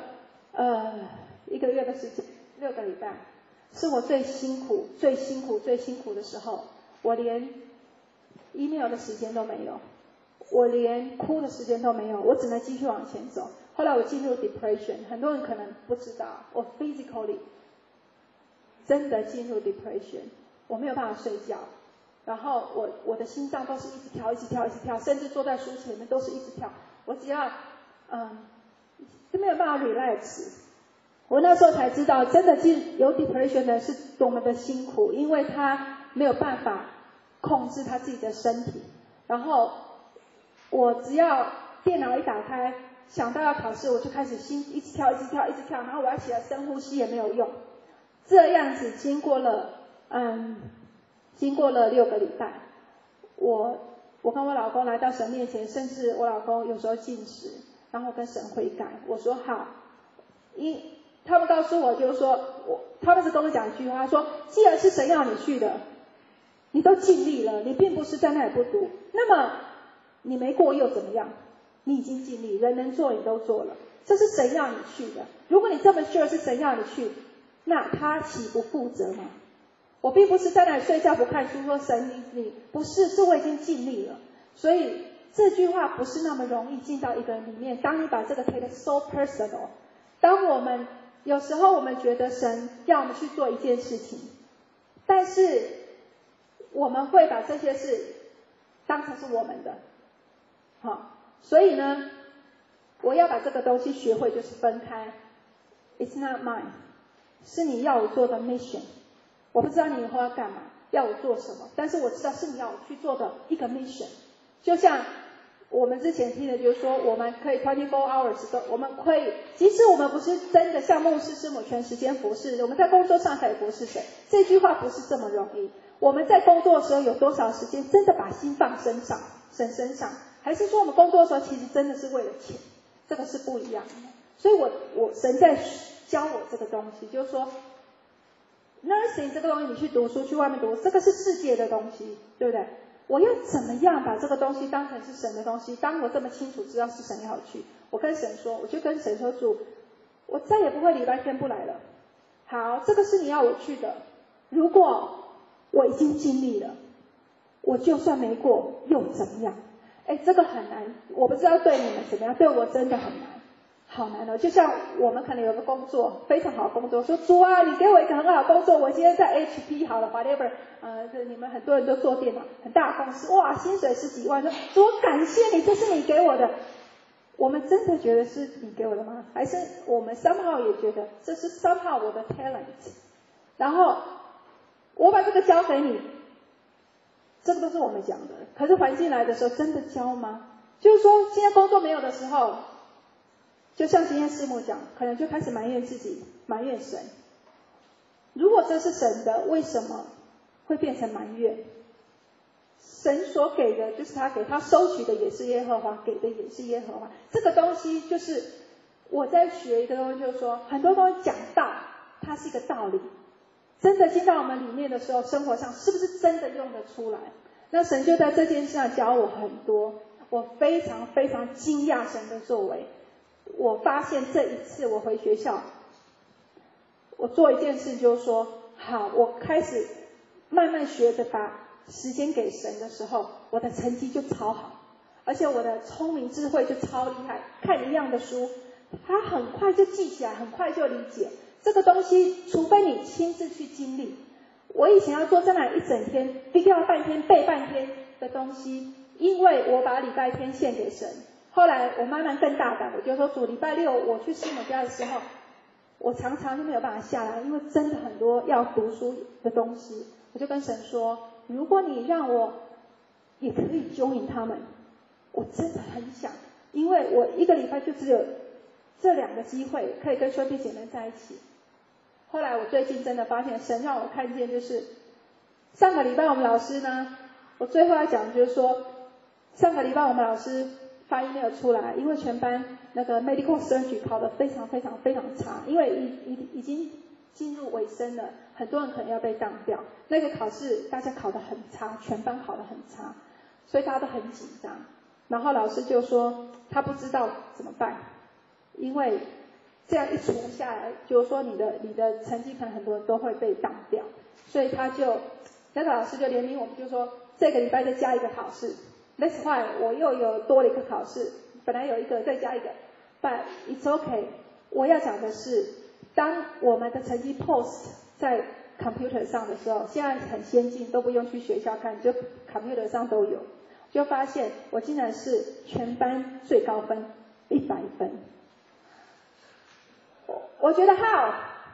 1个月的时间，6个礼拜，是我最辛苦的时候。我连 email 的时间都没有，我连哭的时间都没有，我只能继续往前走。后来我进入 depression， 很多人可能不知道，我 physically 真的进入 depression， 我没有办法睡觉，然后我的心脏都是一直跳，甚至坐在书前面都是一直跳，我只要就没有办法 relax。我那时候才知道，真的有 depression 的是多么的辛苦，因为他没有办法控制他自己的身体。然后我只要电脑一打开，想到要考试，我就开始心一直跳，然后我要起来深呼吸也没有用。这样子经过了6个礼拜，我跟我老公来到神面前，甚至我老公有时候禁食，然后跟神悔改。我说好，他们告诉我就是说，他们是跟我讲一句话，说既然是神要你去的，你都尽力了，你并不是在那里不读，那么你没过又怎么样？你已经尽力，人能做你都做了，这是神要你去的。如果你这么 sure 是神要你去，那他岂不负责吗？我并不是在那里睡觉不看书说神你不是，是我已经尽力了。所以这句话不是那么容易进到一个人里面。当你把这个 take so personal， 当有时候我们觉得神要我们去做一件事情，但是我们会把这些事当成是我们的。好，所以呢，我要把这个东西学会，就是分开。It's not mine， 是你要我做的 mission。我不知道你以后要干嘛，要我做什么，但是我知道是你要我去做的一个 mission。就像我们之前听的，就是说我们可以24 hours 的，我们可以，即使我们不是真的像牧师师母全时间服侍，我们在工作上可以服侍谁？这句话不是这么容易。我们在工作的时候有多少时间真的把心放神身上，还是说我们工作的时候其实真的是为了钱？这个是不一样的。所以我神在教我这个东西，就是说 nursing 这个东西，你去读书去外面读，这个是世界的东西，对不对？我要怎么样把这个东西当成是神的东西？当我这么清楚知道是神要去，我跟神说，我就跟神说，主，我再也不会礼拜天不来了。好，这个是你要我去的。如果我已经尽力了，我就算没过又怎么样？这个很难，我不知道对你们怎么样，对我真的很难，好难哦。就像我们可能有个工作非常好的工作，说主啊，你给我一个很好的工作，我今天在 HP 好了 whatever， 你们很多人都做电脑，很大的公司，哇，薪水10几万，说主我感谢你，这是你给我的。我们真的觉得是你给我的吗？还是我们 somehow 也觉得这是 somehow 我的 talent， 然后我把这个交给你，这个都是我们讲的。可是环境来的时候真的交吗？就是说今天工作没有的时候，就像今天师母讲，可能就开始埋怨自己，埋怨神。如果这是神的，为什么会变成埋怨？神所给的就是他给，他收取的也是耶和华，给的也是耶和华。这个东西就是我在学一个东西，就是说很多东西讲道，它是一个道理，真的进到我们里面的时候，生活上是不是真的用得出来？那神就在这件事上教我很多，我非常非常惊讶神的作为。我发现这一次我回学校，我做一件事，就是说好，我开始慢慢学着把时间给神的时候，我的成绩就超好，而且我的聪明智慧就超厉害，看一样的书他很快就记起来，很快就理解。这个东西除非你亲自去经历，我以前要做这样一整天必须要半天背半天的东西，因为我把礼拜天献给神。后来我慢慢更大胆，我就说主礼拜六我去师母家的时候，我常常就没有办法下来，因为真的很多要读书的东西。我就跟神说，如果你让我也可以join他们，我真的很想，因为我一个礼拜就只有这2个机会可以跟兄弟姐妹在一起。后来我最近真的发现神让我看见，就是上个礼拜我们老师呢，我最后要讲就是说，上个礼拜我们老师发音没有出来，因为全班那个 medical surgery 考得非常非常非常差，因为已经进入尾声了，很多人可能要被当掉。那个考试大家考得很差，全班考得很差，所以大家都很紧张。然后老师就说他不知道怎么办，因为这样一除下来，就是说你的成绩可能很多人都会被当掉，所以那个老师就怜悯我们，就说这个礼拜再加一个考试。That's why 我又有多了一个考试，本来有一个再加一个 ，but it's okay。我要讲的是，当我们的成绩 post 在 computer 上的时候，现在很先进，都不用去学校看，就 computer 上都有，就发现我竟然是全班最高分100分。我觉得 how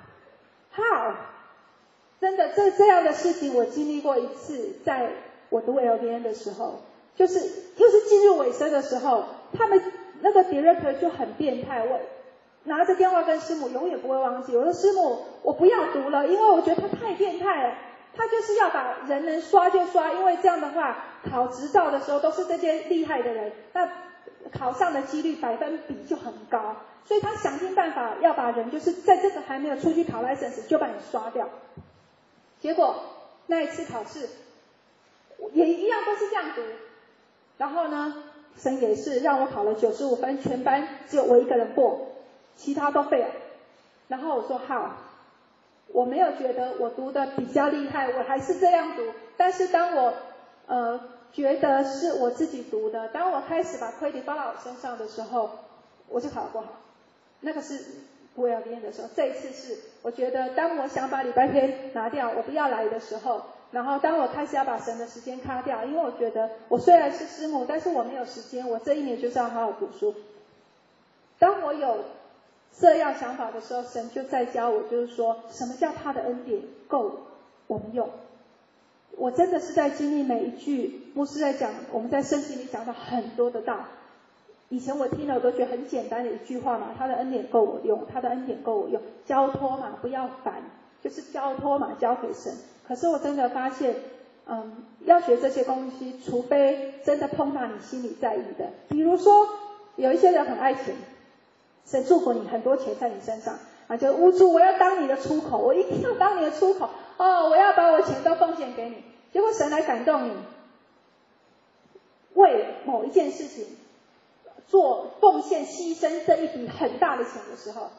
真的这样的事情我经历过一次，在我读 LDN 的时候，又是进入尾声的时候，他们那个 director 就很变态，我拿着电话跟师母永远不会忘记，我说师母我不要读了，因为我觉得他太变态了，他就是要把人能刷就刷，因为这样的话考执照的时候都是这些厉害的人，那考上的几率100分比就很高，所以他想尽办法要把人就是在这个还没有出去考 license 就把你刷掉。结果那一次考试也一样都是这样读，然后呢神也是让我考了95分，全班只有我一个人过，其他都废了。然后我说好，我没有觉得我读的比较厉害，我还是这样读，但是当我觉得是我自己读的，当我开始把credit放到我身上的时候，我就考得不好。那个是读 LDN 的时候，这一次是我觉得当我想把礼拜天拿掉，我不要来的时候，然后当我开始要把神的时间卡掉，因为我觉得我虽然是师母，但是我没有时间，我这一年就是要好好读书。当我有这样想法的时候，神就在教我，就是说什么叫他的恩典够我们用。我真的是在经历每一句牧师在讲，我们在圣经里讲到很多的道，以前我听了我都觉得很简单的一句话嘛，他的恩典够我用，他的恩典够我用，交托嘛，不要烦，就是交托嘛，交给神。可是我真的发现要学这些东西，除非真的碰到你心里在意的，比如说有一些人很爱钱，神祝福你很多钱在你身上啊，就屋主我要当你的出口，我一定要当你的出口我要把我钱都奉献给你。结果神来感动你，为某一件事情做奉献牺牲这一笔很大的钱的时候，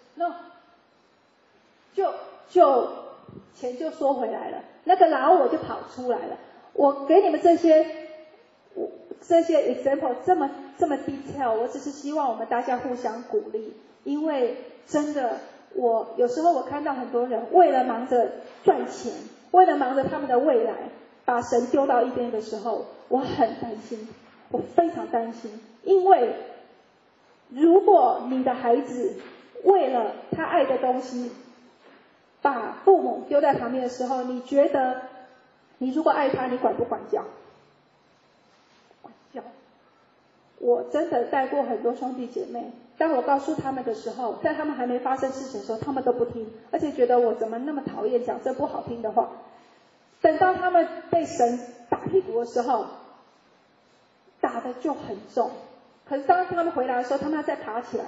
就钱就收回来了，那个老我就跑出来了。我给你们这些 example 这么 detail， 我只是希望我们大家互相鼓励，因为真的我有时候我看到很多人为了忙着赚钱，为了忙着他们的未来，把神丢到一边的时候，我很担心，我非常担心。因为如果你的孩子为了他爱的东西把父母丢在旁边的时候，你觉得你如果爱他，你管不管教？管教。我真的带过很多兄弟姐妹，当我告诉他们的时候，在他们还没发生事情的时候，他们都不听，而且觉得我怎么那么讨厌讲这不好听的话。等到他们被神打屁股的时候，打的就很重。可是当他们回来的时候，他们要再爬起来，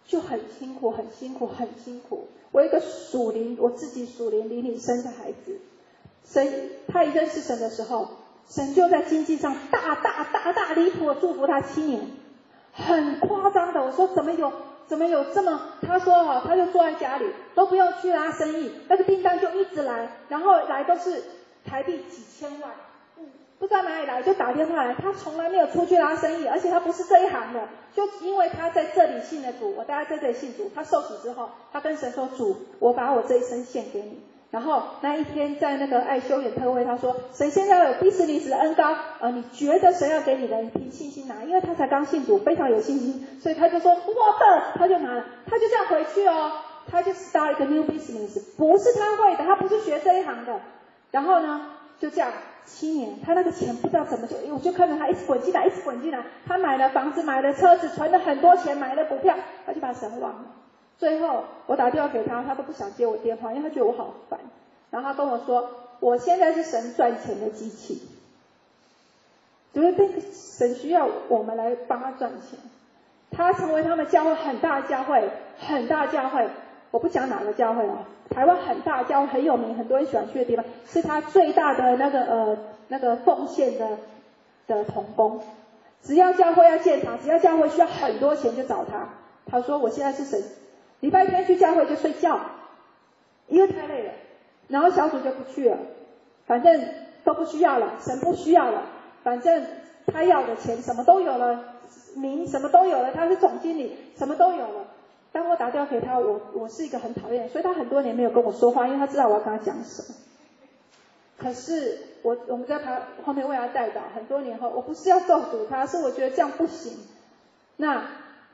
就很辛苦，很辛苦，很辛苦。我有一个我自己属灵离你生的孩子，他一认识神的时候，神就在经济上大离谱的祝福他7年，很夸张的。我说怎么有这么？他说他就坐在家里都不用去拉生意，那个订单就一直来，然后来都是台币几千万，不知道哪里来，就打电话来。他从来没有出去拉生意，而且他不是这一行的，就因为他在这里信了主，我大家在这里信主，他受洗之后，他跟神说：主，我把我这一生献给你。然后那一天在那个爱修眼特会，他说神现在有迪士尼的恩膏，你觉得神要给你的，你凭信心拿，因为他才刚信主，非常有信心，所以他就说我的，他就拿了，他就这样回去哦，他就 start 一个 new business， 不是他会的，他不是学这一行的。然后呢，就这样7年，他那个钱不知道怎么我就看着他一直滚进来，一直滚进来，他买了房子，买了车子，存了很多钱，买了股票，他就把神忘了。最后我打电话给他，他都不想接我电话，因为他觉得我好烦。然后他跟我说，我现在是神赚钱的机器，就是这个神需要我们来帮他赚钱。他成为他们教会很大的教会，很大的教会，我不讲哪个教会哦，台湾很大的教会，很有名，很多人喜欢去的地方，是他最大的那个奉献的同工。只要教会要建堂，只要教会需要很多钱就找他。他说我现在是神，礼拜天去教会就睡觉，因为太累了，然后小组就不去了，反正都不需要了，神不需要了，反正他要的钱什么都有了，名什么都有了，他是总经理，什么都有了。当我打电话给他，我是一个很讨厌，所以他很多年没有跟我说话，因为他知道我要跟他讲什么。可是我们在他后面为他代祷，很多年后，我不是要咒诅他，是我觉得这样不行。那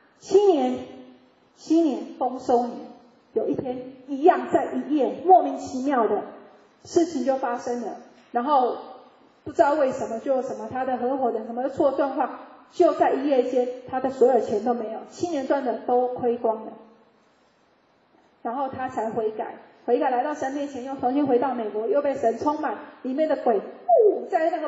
7年丰收年，有一天一样在一夜，莫名其妙的事情就发生了，然后不知道为什么就什么他的合伙人什么错状况，就在一夜间他的所有钱都没有，7年赚的都亏光了，然后他才悔改来到神面前，又重新回到美国，又被神充满，里面的鬼在那个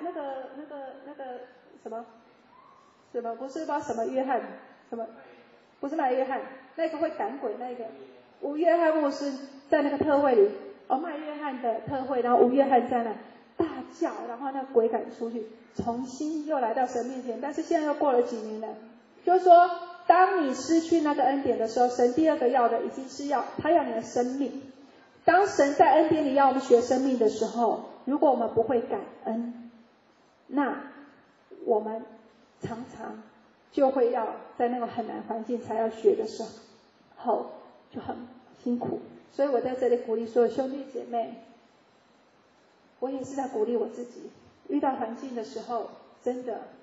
什么不是不知道什么约翰什么，不是卖约翰，那个会赶鬼那个吴约翰牧师在那个特会里卖约翰的特会，然后吴约翰在那大叫，然后那个鬼赶出去，重新又来到神面前。但是现在又过了几年了，就是说当你失去那个恩典的时候，神第二个要的已经是他要你的生命。当神在恩典里要我们学生命的时候，如果我们不会感恩，那我们常常就会要在那个很难环境才要学的时候就很辛苦。所以我在这里鼓励所有兄弟姐妹，我也是在鼓励我自己，遇到环境的时候真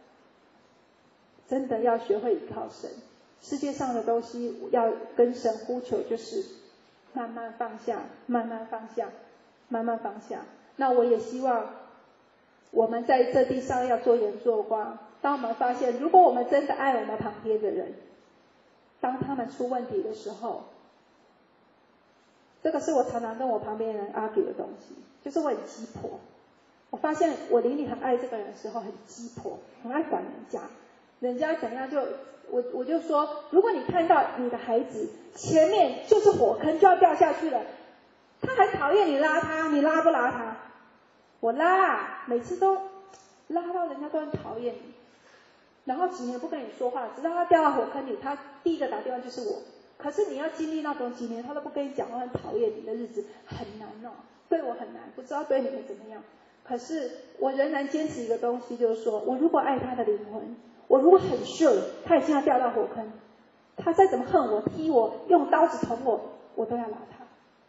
的要学会依靠神。世界上的东西要跟神呼求，就是慢慢放下，慢慢放下，慢慢放下。那我也希望我们在这地上要做盐做光。当我们发现，如果我们真的爱我们旁边的人，当他们出问题的时候，这个是我常常跟我旁边人 argue 的东西，就是我很鸡婆。我发现我邻里很爱这个人的时候很鸡婆，很爱管人家怎样我就说，如果你看到你的孩子前面就是火坑就要掉下去了，他还讨厌你拉他，你拉不拉他？我拉，每次都拉到人家都很讨厌你，然后几年不跟你说话，直到他掉到火坑里，他第一个打电话就是我。可是你要经历那种几年他都不跟你讲话，很讨厌你的日子，很难哦，对我很难，不知道对你们怎么样。可是我仍然坚持一个东西，就是说我如果爱他的灵魂，我如果很 sure 他已经要掉到火坑，他再怎么恨我、踢我、用刀子捅我，我都要拉他。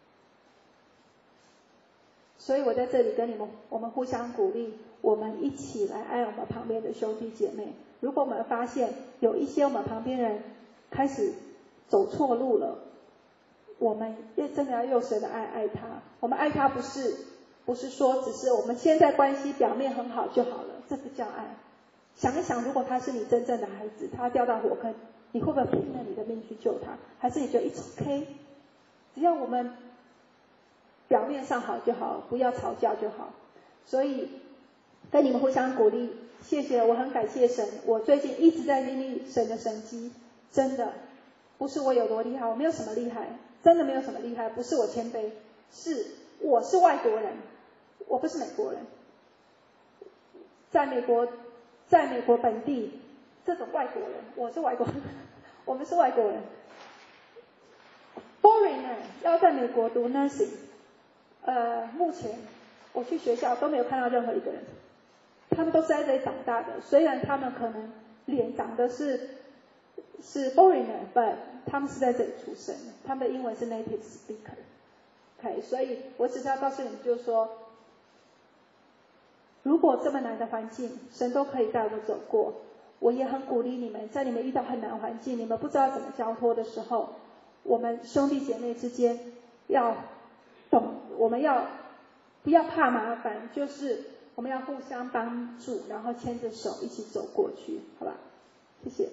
所以我在这里跟你们，我们互相鼓励，我们一起来爱我们旁边的兄弟姐妹。如果我们发现有一些我们旁边人开始走错路了，我们真的要用神的爱他。我们爱他不是说只是我们现在关系表面很好就好了，这不叫爱。想一想，如果他是你真正的孩子，他掉到火坑，你会不会拼了你的命去救他？还是你觉得 it's okay， 只要我们表面上好就好，不要吵架就好。所以跟你们互相鼓励，谢谢，我很感谢神，我最近一直在经历神的神迹，真的不是我有多厉害，我没有什么厉害，真的没有什么厉害，不是我谦卑，是我是外国人，我不是美国人。在美国本地，这种外国人，我是外国人，我们是外国人。Foreigner 要在美国读 nursing， 目前我去学校都没有看到任何一个人，他们都是在这里长大的，虽然他们可能脸长得是 foreigner， 他们是在这里出生的，他们的英文是 native speaker。OK， 所以我只是要告诉你们，就是说，如果这么难的环境，神都可以带我走过，我也很鼓励你们，在你们遇到很难的环境，你们不知道怎么交托的时候，我们兄弟姐妹之间要懂，我们要不要怕麻烦，就是我们要互相帮助，然后牵着手一起走过去，好吧？谢谢。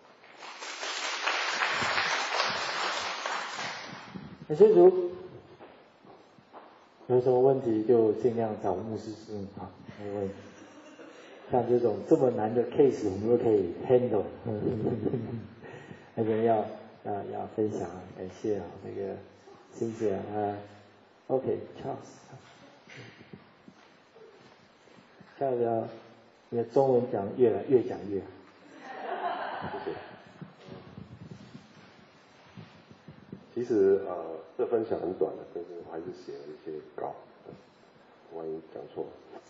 很清楚。有什么问题就尽量找牧师师母啊，没问题。像这种这么难的 case， 我们都可以 handle。那个要分享，感谢啊，那个谢谢啊。OK，Charles， 下一个你的中文讲越讲越好。 谢谢。其实这分享很短的，但是我还是写了一些稿，万一讲错。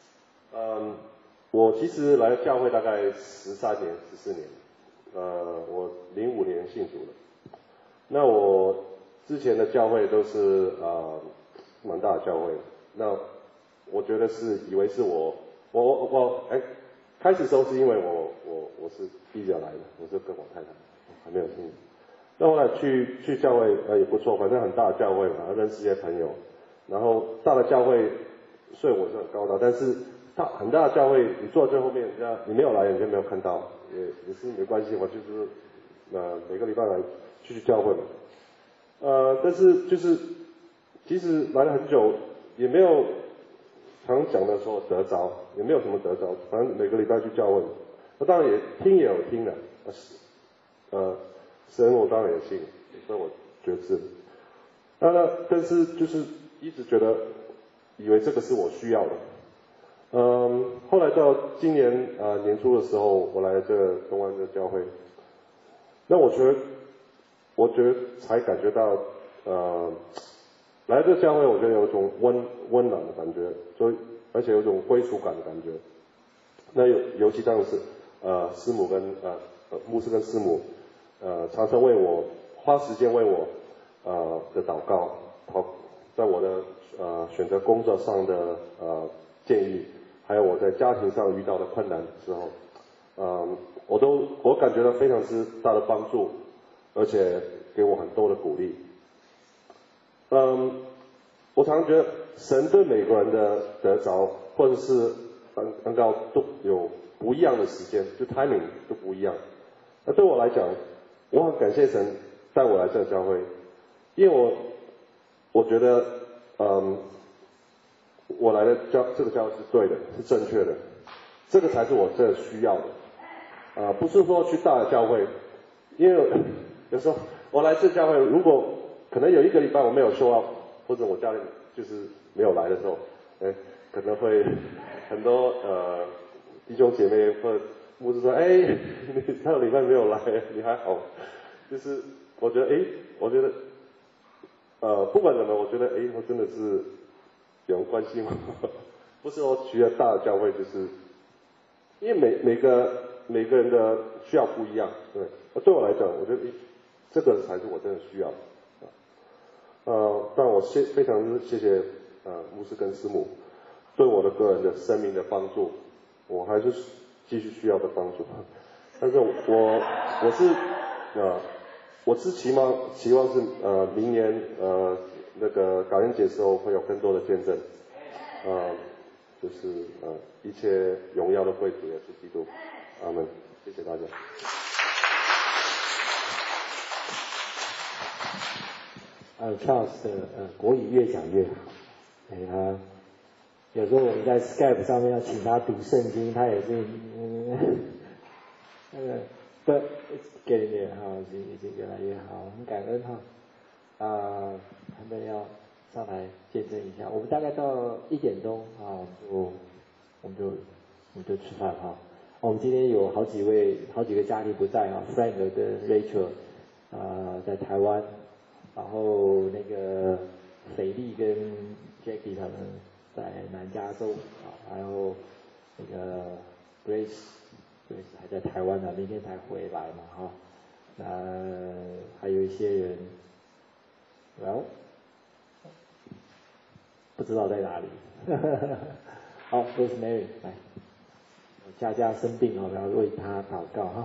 我其实来教会大概13年、14年，我05年信主的。那我之前的教会都是蛮大的教会，那我觉得以为是我开始的时候是因为我是第一个来的，我是跟我太太还没有信主。那后来去教会也不错，反正很大的教会嘛，认识一些朋友。然后大的教会税我是很高的，但是很大的教会，你坐在最后面，你没有来，你就没有看到，也是没关系，我就是每个礼拜来去教会嘛。但是就是其实来了很久，也没有常讲的说得着，也没有什么得着，反正每个礼拜去教会。那当然也有听的，神我当然也信，所以我觉知。但是就是一直觉得，以为这个是我需要的。后来到今年年初的时候，我来这个东湾的教会，那我觉得才感觉到，来这个教会，我觉得有一种温暖的感觉，所以而且有一种归属感的感觉。那尤其当然是师母跟牧师跟师母。常常为我花时间为我的祷告，在我的选择工作上的建议，还有我在家庭上遇到的困难之后，我感觉到非常之大的帮助，而且给我很多的鼓励。我常常觉得神对每个人的得着或者是恩膏都有不一样的时间，就 timing 都不一样。那对我来讲，我很感谢神带我来这个教会，因为我觉得，我来的这个教会是对的，是正确的，这个才是我真的需要的，不是说去大的教会，因为有时候我来这教会，如果可能有一个礼拜我没有show up，或者我家里就是没有来的时候，可能会很多弟兄姐妹或者牧师说，你上个礼拜没有来，你还好？就是我觉得，不管怎么，我觉得，我真的是有人关心我，不是说去了大的教会，就是因为每个人的需要不一样，对。对我来讲，我觉得，这个才是我真的需要的。但我非常谢谢牧师跟师母对我的个人的生命的帮助，我还是继续需要的帮助。但是我是期望是明年那个感恩节时候会有更多的见证，就是一切荣耀的归主耶稣基督，阿们，谢谢大家。 Charles 的国语越讲越好，他有时候我们在 Skype 上面要请他读圣经，他也是 But it's getting there 哈，已经越来越好，很感恩哈。他们要上来见证一下。我们大概到1点钟啊，我们就吃饭哈。我们今天有好几个家庭不在啊 ，Frank 跟 Rachel 在台湾，然后那个斐利跟 Jackie 他们在南加州啊，还有那个 Grace 还在台湾呢，明天才回来嘛哈。那还有一些人 ，Well 不知道在哪里。好 ，Rosemary 来。佳佳生病哦，然后为他祷告哈。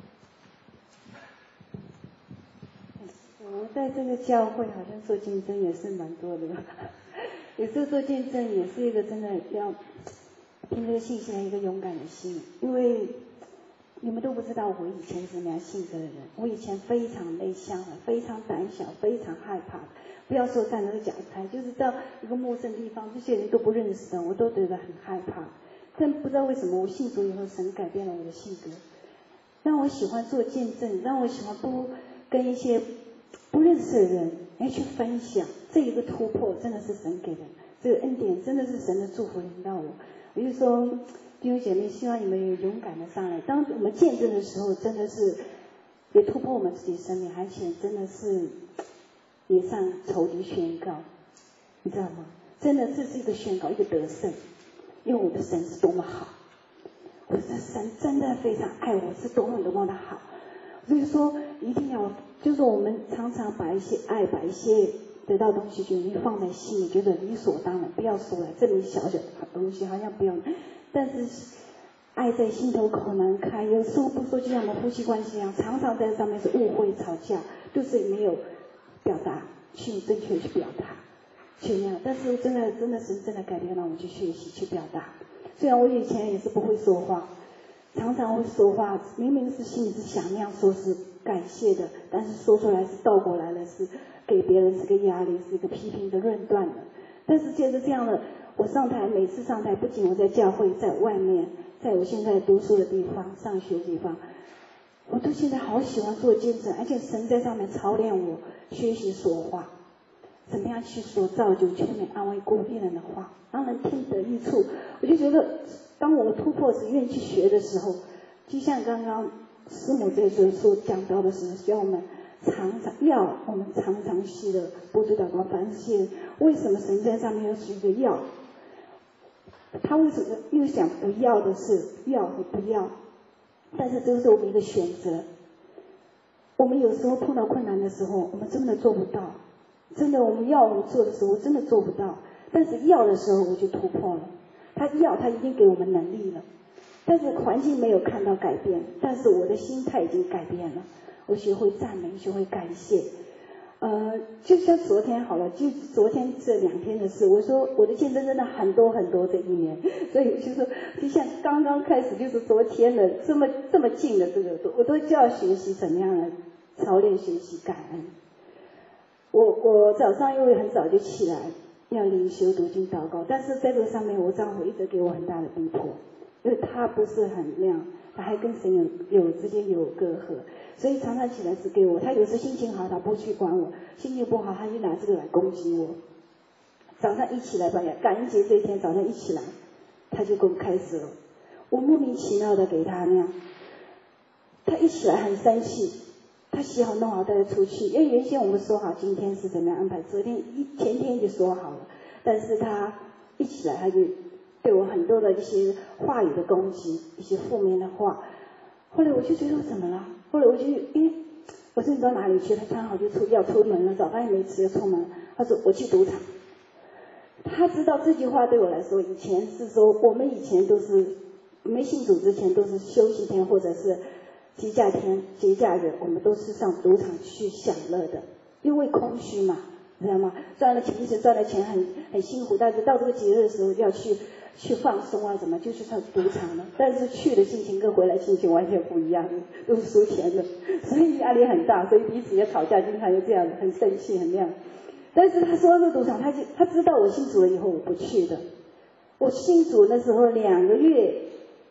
我在这个教会好像做见证也是蛮多的，有时候做见证也是一个真的要凭着信心的一个勇敢的心，因为你们都不知道我以前是什么样性格的人，我以前非常内向的，非常胆小，非常害怕。不要说在那个讲台，就是到一个陌生地方，这些人都不认识的，我都觉得很害怕。但不知道为什么我信主以后，神改变了我的性格，让我喜欢做见证，让我喜欢不跟一些不认识的人去分享。这一个突破真的是神给的，这个恩典真的是神的祝福领到我。我就说弟兄姐妹，希望你们有勇敢的上来。当我们见证的时候，真的是也突破我们自己生命，而且真的是也向仇敌宣告，你知道吗？真的这是一个宣告，一个得胜。因为我的神是多么好，我的神真的非常爱我，是多么的好。所以说一定要，就是我们常常把一些爱，把一些得到的东西，觉得放在心里，觉得理所当然，不要说了，这么小小的东西好像不用。但是爱在心头口难开，有时候不说就像我们夫妻关系一样，常常在上面是误会吵架，就是没有表达，去正确去表达。全样，但是真的神真的改变让我去学习去表达。虽然我以前也是不会说话，常常会说话，明明是心里是想那样说是感谢的，但是说出来是倒过来了，是给别人是个压力，是一个批评的论断的。但是借着这样的，我上台每次上台，不仅我在教会，在外面，在我现在读书的地方、上学的地方，我都现在好喜欢做见证，而且神在上面操练我学习说话。怎么样去说造就、劝勉、安慰、鼓励人的话，让人听得益处。我就觉得，当我们突破时愿意去学的时候，就像刚刚师母这时候所讲到的时候，需要我们常常系的不知道光凡事，为什么神在上面又是一个要？他为什么又想不要的是要和不要？但是这是我们一个选择。我们有时候碰到困难的时候，我们真的做不到。真的，我们做的时候，我真的做不到。但是要的时候，我就突破了。他已经给我们能力了。但是环境没有看到改变，但是我的心态已经改变了。我学会赞美，学会感谢。就像昨天好了，就昨天这2天的事，我说我的见证真的很多这一年，所以就像刚刚开始，就是昨天的这么近的这个，我都就要学习怎么样来操练学习感恩。我早上因为很早就起来要灵修读经祷告，但是在这上面我丈夫一直给我很大的逼迫，因为他不是很亮，他还跟神之间有隔阂，所以常常起来只给我，他有时心情好他不去管我，心情不好他就拿这个来攻击我。早上一起来吧，感恩节这一天早上一起来他就跟我开始了，我莫名其妙的给他那样，他一起来很生气，他洗好弄好带出去，因为原先我们说好今天是怎么样安排，前天就说好了，但是他一起来他就对我很多的一些话语的攻击，一些负面的话。后来我就觉得我怎么了？后来我说你到哪里去？他穿好就要出门了，早饭也没吃就出门。他说我去赌场。他知道这句话对我来说，以前是说我们以前都是没信主之前都是休息天或者是节假日，我们都是上赌场去享乐的，因为空虚嘛，知道吗？赚了钱很辛苦，但是到这个节日的时候要去放松啊，怎么就去上赌场了？但是去的心情跟回来心情完全不一样，都是输钱的，所以压力很大，所以彼此也吵架，经常就这样很生气很那样。但是他说这赌场，他知道我信主了以后我不去的。我信主那时候2个月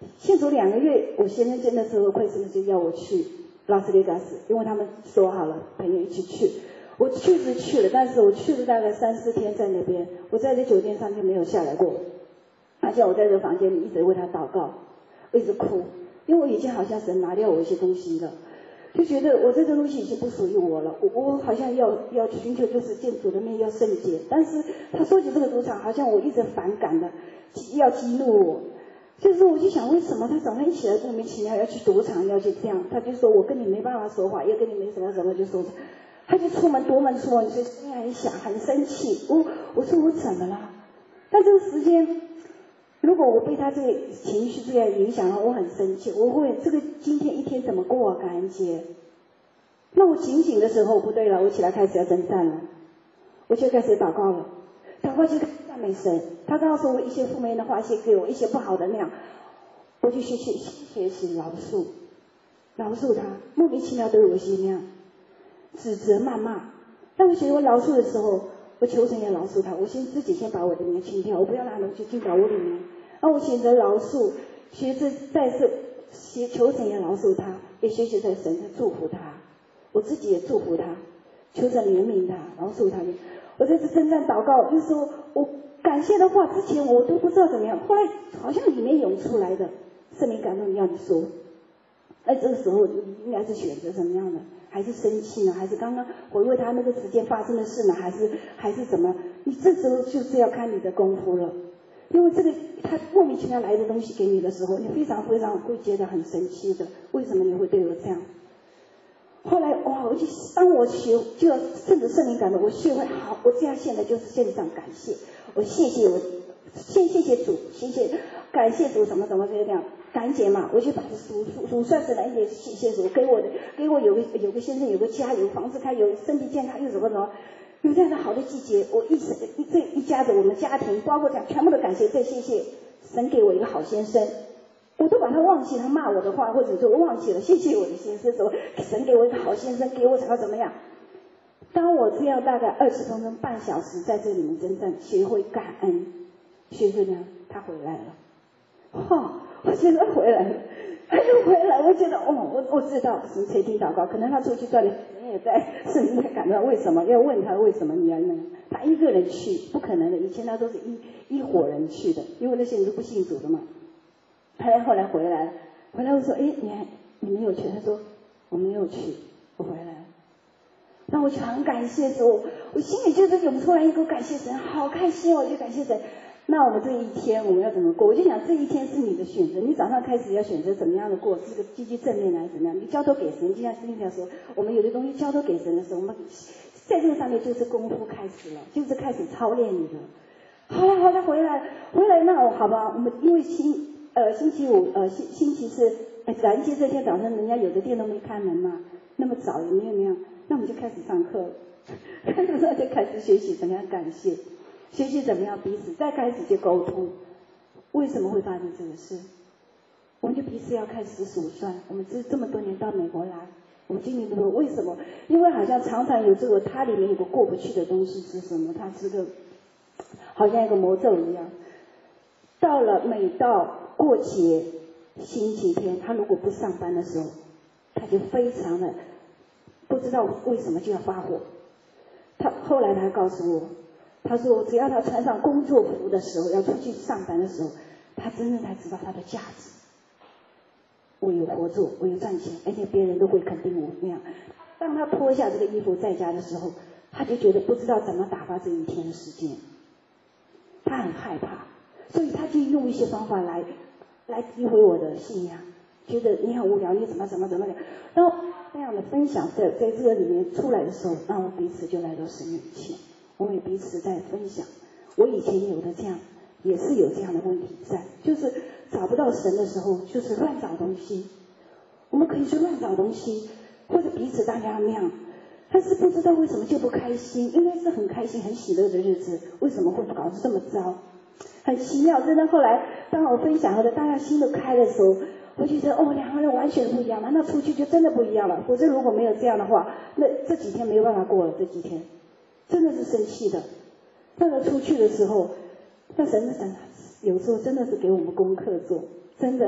信主2个月，我先生真的时候快是就要我去拉斯维加斯，因为他们说好了，朋友一起去。我确实去了，但是我去了大概3、4天在那边，我在这酒店上就没有下来过。而且我在这房间里一直为他祷告，一直哭，因为我已经好像神拿掉我一些东西了，就觉得我这个东西已经不属于我了。我好像要寻求就是见主的面要圣洁，但是他说起这个赌场，好像我一直反感的，要激怒我。就是我就想，为什么他早上一起来莫名其妙要去赌场，要去这样？他就说我跟你没办法说话，也跟你没什么，就说他就夺门出门，就声音很响，很生气。我说我怎么了？但这个时间，如果我被他这个情绪这样影响了，我很生气，我会这个今天一天怎么过啊？感恩节。那我警醒的时候不对了，我起来开始要征战了，我就开始祷告了，祷告就赞美神。他告诉我一些负面的话，给我一些不好的那样，我就学习饶恕他，莫名其妙对我些那样指责谩骂。当我学我饶恕的时候，我求神也饶恕他，我自己先把我的名清掉，我不要让东西进到我里面。然后我选择饶恕，再次求神也饶恕他，也学习在神祝福他，我自己也祝福他，求神怜悯他，饶恕他。我在这征战祷告，就是说我感谢的话，之前我都不知道怎么样，后来好像里面涌出来的，圣灵感动你要你说，那这个时候应该是选择什么样的？还是生气呢？还是刚刚回味他那个时间发生的事呢？还是怎么？你这时候就是要看你的功夫了，因为这个他莫名其妙来的东西给你的时候，你非常会觉得很生气的。为什么你会对我这样？后来哇，当我就要顺着圣灵感动，我学会好，我这样现在就是献上感谢，我谢谢主，感谢主怎么这样。感谢嘛，我就把数算是来也谢谢主，给我有个先生，有个家，有房子开，有身体健康，有什么，有这样的好的季节，我这一家子，我们家庭包括这样全部都感谢，再谢谢神给我一个好先生，我都把他忘记他骂我的话，或者说我忘记了，谢谢我的先生，说神给我一个好先生，给我怎么样。当我这样大概20分钟半小时在这里面征战，学会感恩，学会呢，他回来了，我现在回来了，他就回来，我觉得我知道是谁听祷告，可能他出去锻炼，人也在圣灵感到为什么要问他为什么你要那，他一个人去不可能的，以前他都是一伙人去的，因为那些人都不信主的嘛。他后来回来了，我说你没有去？他说我没有去，我回来了。那我就很感谢主，我心里就是涌出来一股感谢神，好开心，我就感谢神。那我们这一天我们要怎么过？我就想这一天是你的选择，你早上开始要选择怎么样的过，是个积极正面来怎么样？你交托给神，就像圣经上说，我们有的东西交托给神的时候，我们在这个上面就是功夫开始了，就是开始操练你的。好了，回来那好吧，我们因为星期五星期四感恩节这天早上人家有的店都没开门嘛，那么早也没有那样，那我们就开始上课了，那时候就开始学习怎么样感谢。学习怎么样彼此，再开始就沟通，为什么会发生这个事？我们就彼此要开始数算。我们这么多年到美国来，我们经历过为什么？因为好像常常有这个，它里面有个过不去的东西是什么？它是个好像一个魔咒一样。每到过节星期天，他如果不上班的时候，他就非常的不知道为什么就要发火。后来他告诉我。他说只要他穿上工作服的时候，要出去上班的时候，他真正才知道他的价值。我有活做，我有赚钱，而且别人都会肯定我那样。当他脱下这个衣服在家的时候，他就觉得不知道怎么打发这一天的时间，他很害怕，所以他就用一些方法来诋毁我的信仰，觉得你很无聊，你怎么的。然后这样的分享在这个里面出来的时候，让我彼此就来到神面前。我们彼此在分享，我以前有的这样，也是有这样的问题在，就是找不到神的时候，就是乱找东西。我们可以去乱找东西，或者彼此大家那样，但是不知道为什么就不开心，应该是很开心、很喜乐的日子，为什么会搞得这么糟？很奇妙。真的后来，当我分享后的大家心都开的时候，我就觉得两个人完全不一样了，那出去就真的不一样了。否则如果没有这样的话，那这几天没有办法过了，这几天。真的是生气的，那个出去的时候，那神有时候真的是给我们功课做，真的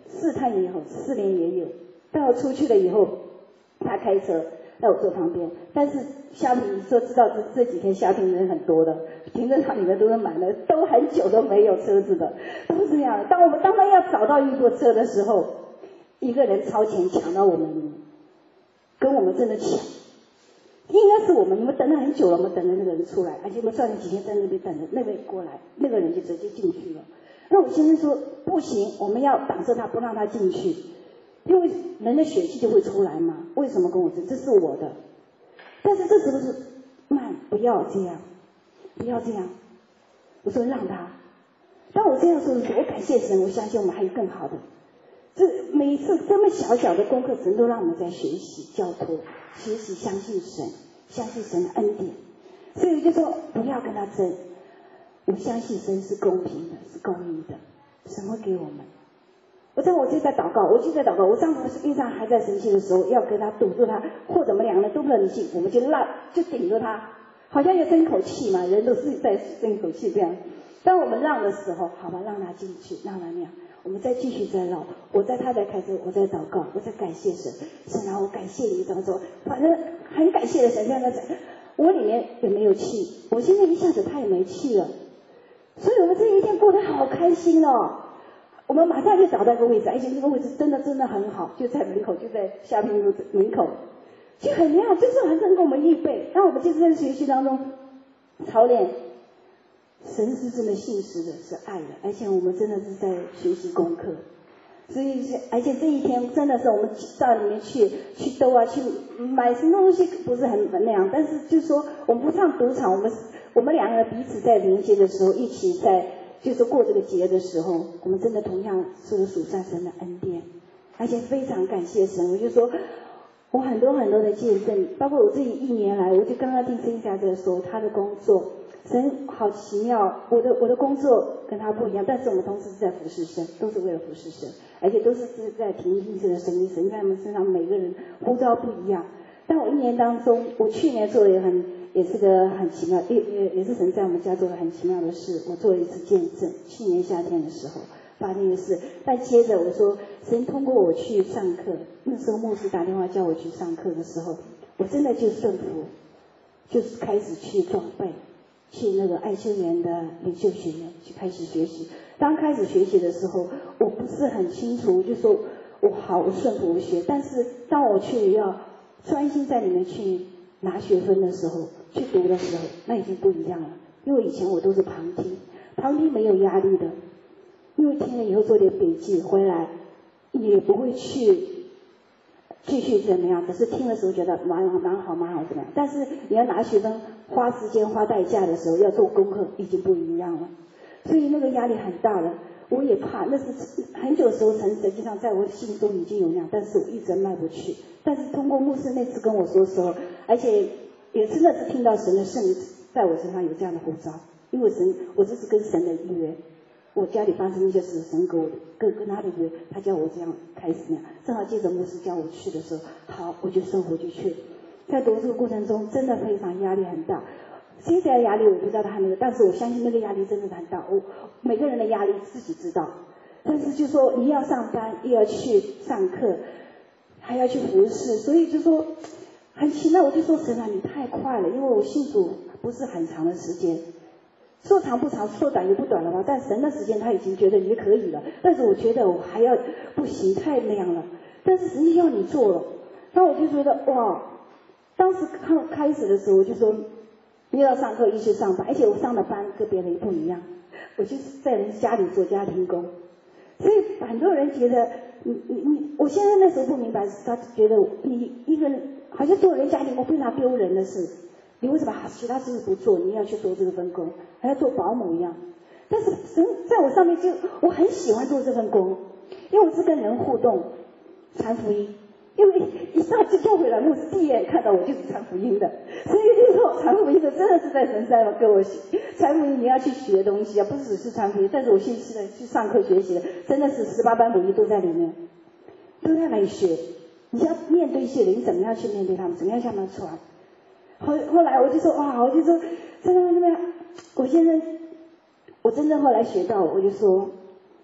试探以后，4年也有。到出去了以后，他开车在我坐旁边，但是虾坪你说知道这几天虾坪人很多的，停车场里面都是满的，都很久都没有车子的，都是这样的。当我们要找到一部车的时候，一个人超前抢到我们，跟我们真的抢。应该是我们等了很久了，我们等着那个人出来，而且我们转了几天在那边等着，那边过来，那个人就直接进去了。那我先生说不行，我们要挡着他，不让他进去，因为人的血气就会出来嘛。为什么跟我争？这是我的。但是这时候是慢，不要这样，不要这样。我说让他。当我这样说的时候，我感谢神，我相信我们还有更好的。这每一次这么小小的功课，神都让我们在学习交托，学习相信神，相信神的恩典。所以我就说不要跟他争，我相信神是公平的，是公义的，神会给我们。我就在祷告，我丈夫是遇上还在生气的时候，要跟他堵住他，或者我们两个人都不冷静，我们就顶着他，好像要争一口气嘛，人都是在争一口气这样。当我们让的时候，好吧，让他进去，让他那样。我们再继续再绕，他在开车，我在祷告，我在感谢神，神啊，我感谢你，怎么说？反正很感谢的神，这样的神，我里面也没有气，我现在一下子他也没气了，所以我们这一天过得好开心哦。我们马上就找到一个位置，而且那个位置真的很好，就在门口，就在下坪路门口，就很亮，就是很给我们预备。那我们就是在学习当中操练。神是真的信实的，是爱的，而且我们真的是在学习功课，所以而且这一天真的是我们到里面去兜啊，去买什么东西不是很那样，但是就是说我们不上赌场，我们两个人彼此在连接的时候，一起在就是过这个节的时候，我们真的同样是数算神的恩典，而且非常感谢神。我就说我很多的见证，包括我这1年来，我就刚刚听孙霞在说他的工作。神好奇妙，我的工作跟他不一样，但是我们同时是在服侍神，都是为了服侍神，而且都是在听信神的声音。神在他们身上每个人呼召不一样。但我1年当中，我去年做了也是个很奇妙，也是神在我们家做了很奇妙的事。我做了一次见证，去年夏天的时候发生的事。但接着我说，神通过我去上课，那时候牧师打电话叫我去上课的时候，我真的就顺服，就是开始去装备。去那个爱修园的领袖学院去开始学习。刚开始学习的时候，我不是很清楚，就说我顺服我学。但是当我去要专心在里面去拿学分的时候，去读的时候，那已经不一样了。因为以前我都是旁听没有压力的，因为听了以后做点笔记回来，也不会去继续怎么样，只是听的时候觉得蛮好怎么样。但是你要拿学分，花时间花代价的时候，要做功课已经不一样了，所以那个压力很大了。我也怕，那是很久的时候，神实际上在我心中已经有那样，但是我一直迈不去。但是通过牧师那次跟我说的时候，而且也真的是听到神的圣灵在我身上有这样的呼召，因为我这是跟神的约。我家里发生一些事，神给我跟他的约，他叫我这样开始那样，正好接着牧师叫我去的时候，好，我就生活就去。在读这个过程中，真的非常压力很大。现在的压力我不知道他那个，但是我相信那个压力真的很大。每个人的压力自己知道，但是就说你要上班，又要去上课，还要去服侍，所以就说很奇妙。我就说神啊，你太快了，因为我信主不是很长的时间。说长不长，说短也不短了吧，但神的时间他已经觉得也可以了，但是我觉得我还要不行，太那样了。但是神就要你做了，那我就觉得哇，当时开始的时候我就说又要上课又去上班，而且我上的班跟别人也不一样，我就是在人家里做家庭工，所以很多人觉得我现在那时候不明白，他觉得你一个人好像做人家庭工非常丢人的事。你为什么其他事不做？你要去做这个分工，还要做保姆一样。但是神在我上面我很喜欢做这份工，因为我是跟人互动，传福音。因为一上去教会了，牧师第一眼看到我就是传福音的，所以就是说传福音的真的是在神上跟我学。传福音你要去学东西啊，不是只是传福音。但是我现在去上课学习的，真的是18般武艺都在里面，都在那里学。你要面对一些人，你怎么样去面对他们，怎么样向他们传。后来我就说哇，我就说真的，我现在我真正后来学到，我就说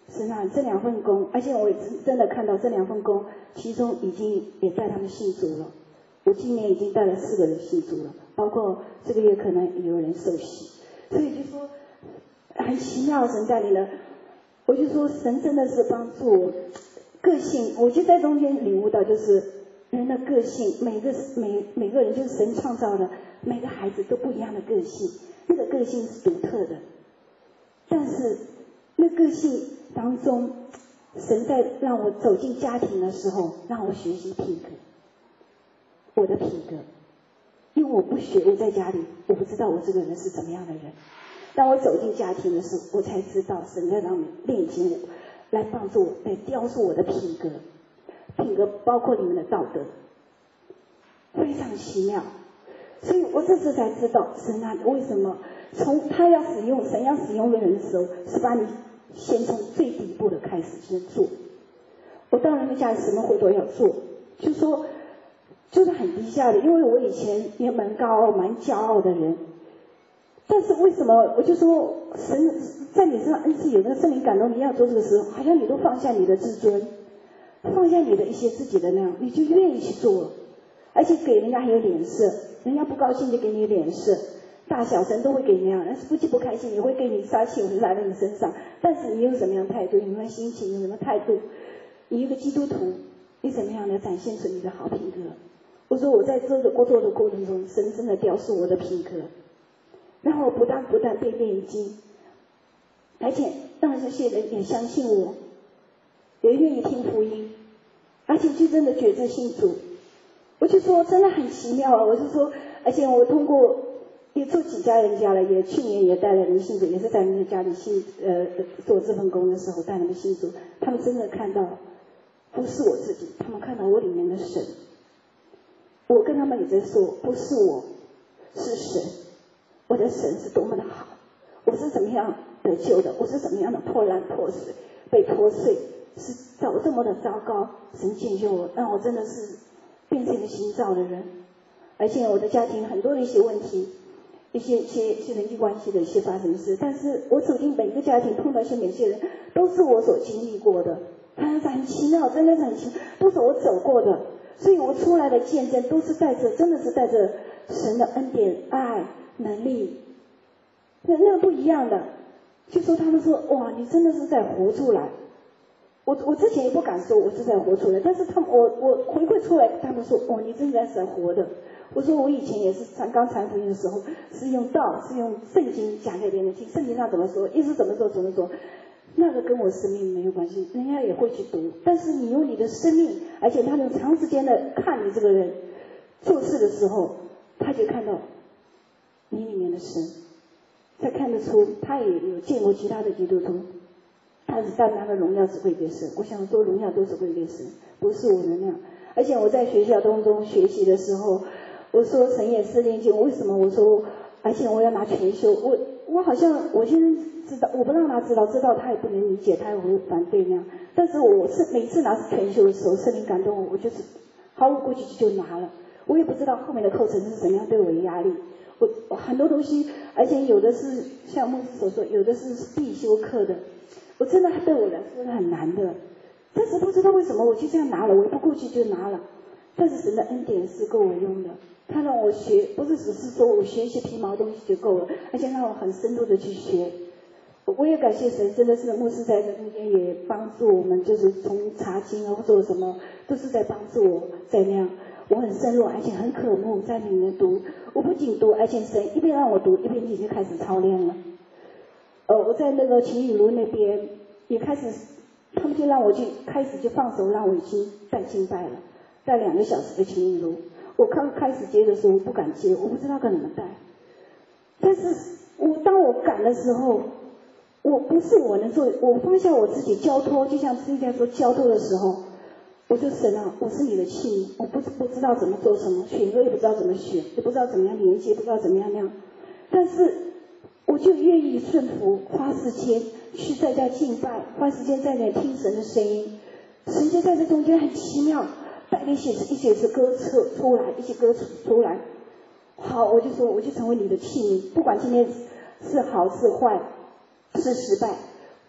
神啊，这2份工，而且我也真的看到这2份工，其中已经也带他们信主了。我今年已经带了4个人信主了，包括这个月可能也有人受洗，所以就说很奇妙，神带领了。我就说神真的是帮助我个性，我就在中间领悟到，就是人的个性，每个人就是神创造的，每个孩子都不一样的个性，那个个性是独特的，但是那个性当中，神在让我走进家庭的时候，让我学习品格，我的品格，因为我不学，我在家里我不知道我这个人是怎么样的人。当我走进家庭的时候，我才知道神在让我练习我，来帮助我，来雕塑我的品格。品格包括你们的道德，非常奇妙。所以我这次才知道，神啊，为什么从他要使用神要使用人的时候，是把你先从最底部的开始先做。我到人们家里什么活都要做，就说就是很低下的，因为我以前也蛮高傲、蛮骄傲的人。但是为什么我就说神在你身上恩赐有那个圣灵感动，你要做这个时候，好像你都放下你的自尊，放下你的一些自己的那样，你就愿意去做，而且给人家还有脸色，人家不高兴就给你脸色，大小神都会给你那样，但是夫妻不开心也会给你杀气来到你身上，但是你有什么样的态度，有什么心情，有什么态度，你一个基督徒，你怎么样的展现出你的好品格？我说我在这个工作的过程中，神真的雕塑我的品格。然后不但被炼金，而且让这些人也相信我，也愿意听福音，而且就真的觉知信主。我就说真的很奇妙啊！我就说，而且我通过也做几家人家了，也去年也带了人信主，也是在人家家里做这份工的时候带他们信主，他们真的看到不是我自己，他们看到我里面的神。我跟他们也在说，不是我，是神。我的神是多么的好，我是怎么样得救的，我是怎么样的破烂破碎，被破碎，是走这么的糟糕，神拯救我，让我真的是变成一个新造的人。而且我的家庭很多的一些问题，一些人际关系的一些发生事，但是我走进每一个家庭，碰到一些每些人，都是我所经历过的，很奇妙，真的是很奇妙，都是我走过的，所以我出来的见证都是带着，真的是带着神的恩典、爱、能力，那个不一样的。就说他们说，哇，你真的是在活出来。我之前也不敢说我是在活出来，但是我回馈出来，他们说，哇，你真的是在活的。我说我以前也是刚传福音的时候，是用道，是用圣经讲给别人听，圣经上怎么说，意思怎么说，那个跟我生命没有关系，人家也会去读，但是你用你的生命，而且他能长时间的看你这个人做事的时候，他就看到你里面的神，才看得出他也有见过其他的基督徒，但他的荣耀只归给神。我想说荣耀都是归给神，不是我的那样。而且我在学校当中学习的时候，我说神也是炼金，为什么我说，而且我要拿全修，我好像我现在知道，我不让他知道他也不能理解，他也会反对那样。但是我是每次拿全修的时候，圣灵感动我就是毫无顾忌就拿了。我也不知道后面的课程是怎么样对我的压力。我很多东西，而且有的是像牧师所说，有的是必修课的，我真的对我来说是很难的。但是不知道为什么我就这样拿了，我也不顾忌就拿了。但是神的恩典是够我用的，他让我学，不是只是说我学一些皮毛东西就够了，而且让我很深度的去学。我也感谢神，真的是牧师在这中间也帮助我们，就是从查经啊或者什么，都是在帮助我，在那样。我很深入，而且很渴慕在里面读。我不仅读，而且神一边让我读，一边已经开始操练了。我在那个秦雨茹那边也开始，他们就让我去开始就放手，让我已经带敬拜了，带2个小时的秦雨茹。我刚开始接的时候不敢接，我不知道该怎么带。但是当我敢的时候，我不是我能做，我放下我自己交托，就像圣经说交托的时候。我就神啊，我是你的器皿，我不知道怎么做什么，选歌也不知道怎么选，也不知道怎么样连接，不知道怎么样那样，但是我就愿意顺服，花时间去在家敬拜，花时间在那听神的声音，神就在这中间很奇妙，带领一些歌出来，一些歌出来。好，我就说我就成为你的器皿，不管今天是好是坏是失败，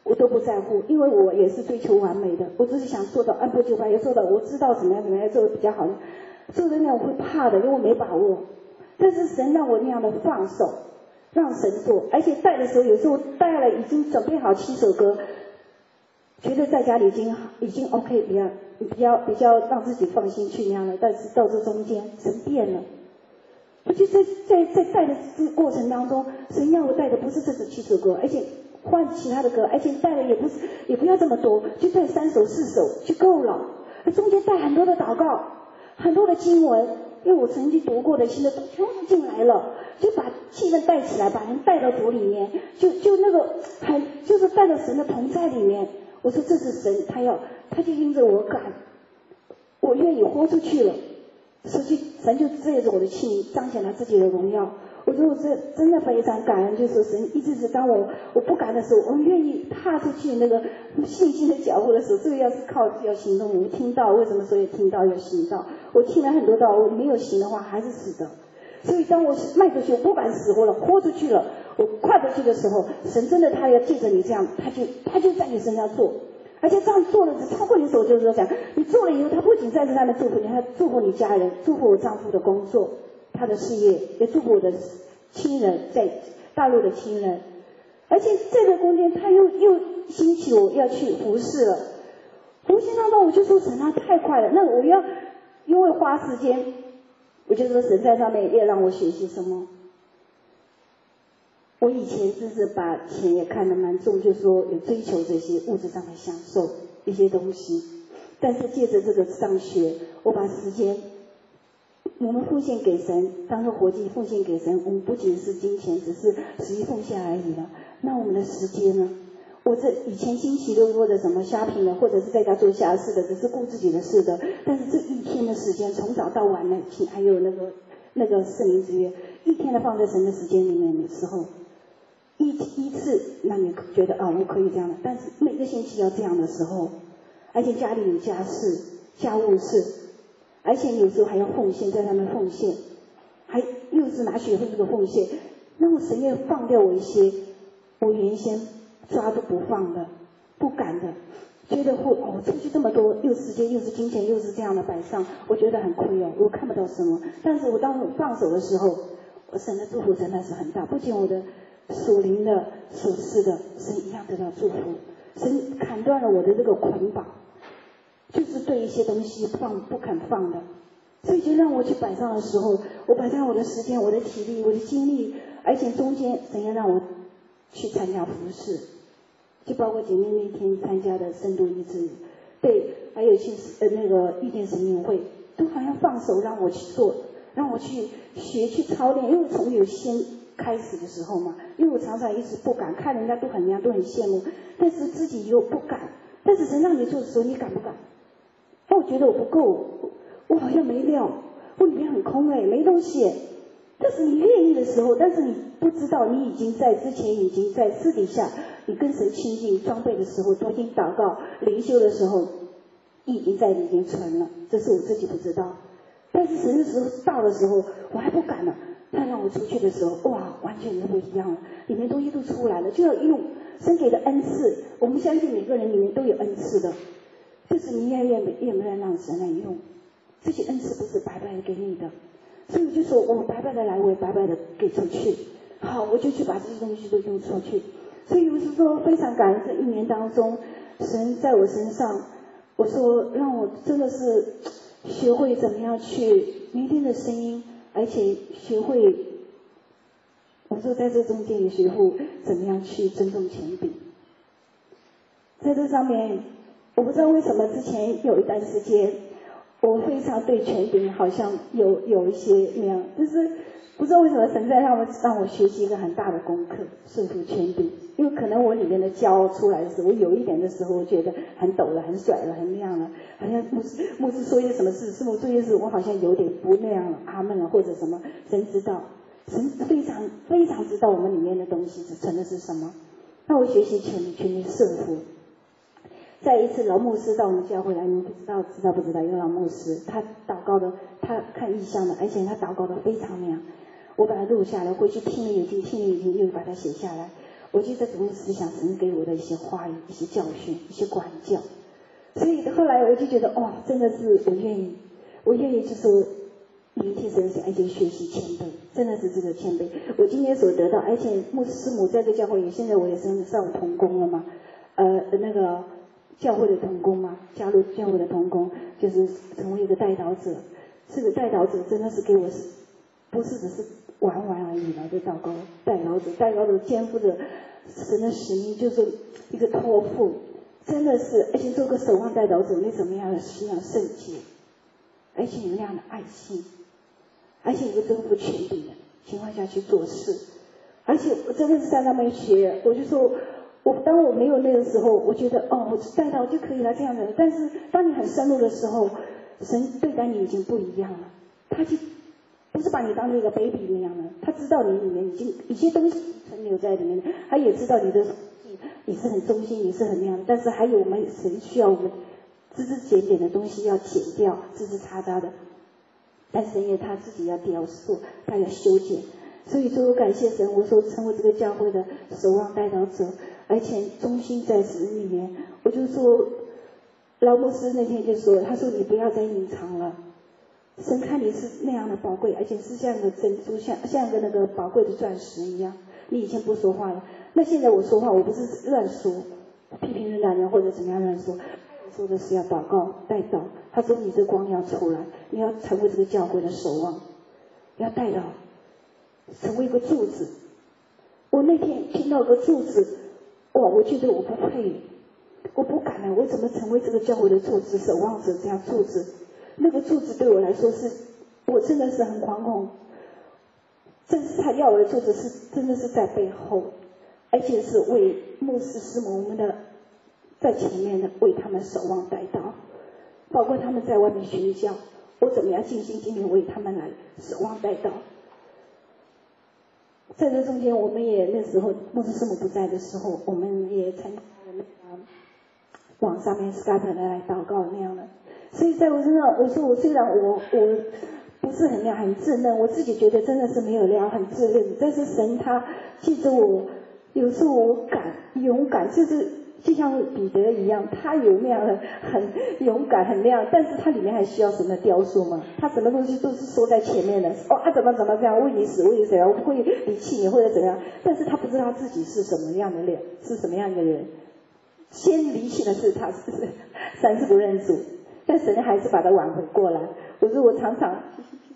我都不在乎，因为我也是追求完美的，我只是想做到按部就班，要做到我知道怎么样做的比较好，做的那样我会怕的，因为我没把握。但是神让我那样的放手，让神做，而且带的时候有时候带了已经准备好7首歌，觉得在家里已经 OK， 比较让自己放心去那样的，但是到这中间神变了。我就在带的这个过程当中，神要我带的不是这首7首歌，而且换其他的歌，而且带的也不要这么多，就带3首4首就够了。中间带很多的祷告，很多的经文，因为我曾经读过的新的全部进来了，就把气氛带起来，把人带到主里面，就那个就是带到神的同在里面。我说这是神，他就因着我感，我愿意豁出去了。神就借着我的气彰显了自己的荣耀。我说我真的非常感恩，就是神一直是当我不敢的时候，我愿意踏出去那个信心的脚步的时候，这个要是靠要行动。我听到为什么说也听到有行道？我听了很多道，我没有行的话还是死的。所以当我迈出去，我不敢死活了，豁出去了，我跨出去的时候，神真的他要借着你这样，他就在你身上做。而且这样做了，超过你手就是说讲，你做了以后，他不仅在这上面祝福你，还祝福你家人，祝福我丈夫的工作，他的事业，也祝福我的亲人，在大陆的亲人。而且这个中间，他又兴起我要去服侍了。服侍当中，我就说神啊，太快了，那我要因为花时间，我就说神在上面也让我学习什么。我以前就是把钱也看得蛮重，就是说有追求这些物质上的享受一些东西，但是借着这个上学，我把时间我们奉献给神，当做活祭奉献给神，我们不仅是金钱，只是实际奉献而已了。那我们的时间呢？我这以前星期六或者什么shopping的，或者是在家做家事的，只是顾自己的事的，但是这一天的时间，从早到晚呢，还有那个圣灵之约，一天的放在神的时间里面的时候。一次让你觉得我可以这样的，但是每个星期要这样的时候，而且家里有家事、家务事，而且有时候还要奉献，在上面奉献，还又是拿学费这个奉献，那我神也放掉我一些我原先抓都不放的、不敢的，觉得出去这么多，又时间又是金钱又是这样的摆上，我觉得很亏我看不到什么。但是我当我放手的时候，我神的祝福真的是很大，不仅我的属灵的、属世的，神一样得到祝福。神砍断了我的这个捆绑，就是对一些东西不肯放的，所以就让我去摆上的时候，我摆上我的时间、我的体力、我的精力，而且中间神要让我去参加服事，就包括姐妹那天参加的深度医治，对，还有去那个遇见神营会，都好像放手让我去做，让我去学去操练，因为从有先开始的时候嘛，因为我常常一直不敢，看人家都很亮，都很羡慕，但是自己又不敢。但是神让你做的时候，你敢不敢？我觉得我不够，我好像没料，我里面很空没东西。但是你愿意的时候，但是你不知道，你已经在之前已经在私底下，你跟神亲近装备的时候，读经祷告灵修的时候，你已经在里面存了，这是我自己不知道。但是神的时候到的时候，我还不敢呢。他让我出去的时候，哇，完全都不一样了，里面东西都出来了，就要用神给的恩赐。我们相信每个人里面都有恩赐的，就是你愿不愿意让神来用，这些恩赐不是白白的给你的。所以我就说，我白白的来，我也白白的给出去。好，我就去把这些东西都用出去。所以我是说，非常感恩这1年当中，神在我身上，我说让我真的是学会怎么样去聆听的声音。而且学会，我说在这中间也学会怎么样去尊重权柄。在这上面，我不知道为什么之前有一段时间，我非常对权柄好像有一些那样，就是不知道为什么神在让我学习一个很大的功课，顺服权柄。因为可能我里面的骄傲出来的时候，我有一点的时候，我觉得很抖了、很甩了、很那样了，好像牧师说一些什么事，师母做一些事，我好像有点不那样了，阿门了或者什么，神知道，神非常非常知道我们里面的东西存的是什么。那我学习权柄顺服。再一次老牧师到我们教会来，你们不知道不知道？一个老牧师，他祷告的，他看异象的，而且他祷告的非常亮。我把它录下来，回去听了已经，又把它写下来。 我记得主日思想神给我的一些话语、一些教训、一些管教，所以后来我就觉得真的是我愿意就是聆听神，而且学习谦卑，真的是这个谦卑。我今天所得到，而且牧师母在这教会，现在我也是上同工了嘛，那个教会的同工嘛，加入教会的同工，就是成为一个代祷者。这个代祷者真的是给我不是只是玩而已来的祷告，代祷者肩负着神的使命，就是一个托付，真的是，而且做个守望代祷者，你怎么样的信仰圣洁，而且有那样的爱心，而且有个征服权柄的情况下去做事，而且我真的是在那边学，我就说，当我没有那个时候，我觉得我代祷就可以了这样的，但是当你很深入的时候，神对待你已经不一样了，他就不是把你当成一个 baby 那样的，他知道你里面已经一些东西存留在里面，他也知道你是很忠心，你是很那样的，但是还有神需要我们枝枝节点的东西要剪掉，枝枝叉叉的，但是神也他自己要雕塑，他要修剪，所以说我感谢神，我说成为这个教会的守望代祷者，而且忠心在神里面，我就说老牧师那天就说，他说你不要再隐藏了，神看你是那样的宝贵，而且是像个珍珠，像个那个宝贵的钻石一样。你以前不说话了，那现在我说话，我不是乱说，批评人或者怎么样乱说，我说的是要祷告代祷。他说你这光要出来，你要成为这个教会的守望，要代祷，成为一个柱子。我那天听到个柱子，我觉得我不配，我不敢了，我怎么成为这个教会的柱子、守望者这样柱子？那个柱子对我来说我真的是很惶恐。但是他要我的柱子真的是在背后，而且是为牧师师母我们的在前面的为他们守望代祷，包括他们在外面学教，我怎么样尽心尽力为他们来守望代祷。在这中间，我们也那时候牧师师母不在的时候，我们也参加了那个网上面 Skype 来祷告那样的。所以在我身上，我说我虽然我不是很亮很稚嫩，我自己觉得真的是没有亮很稚嫩，但是神他记着我，有时候我勇敢，就像彼得一样，他有那样的很勇敢很亮，但是他里面还需要神的雕塑嘛，他什么东西都是说在前面的，怎么这样为你死为你怎样，我不会离弃你或者怎样，但是他不知道自己是什么样的人，是什么样的人，先离弃的是他三次不认主，但神还是把他挽回过来。我说我常常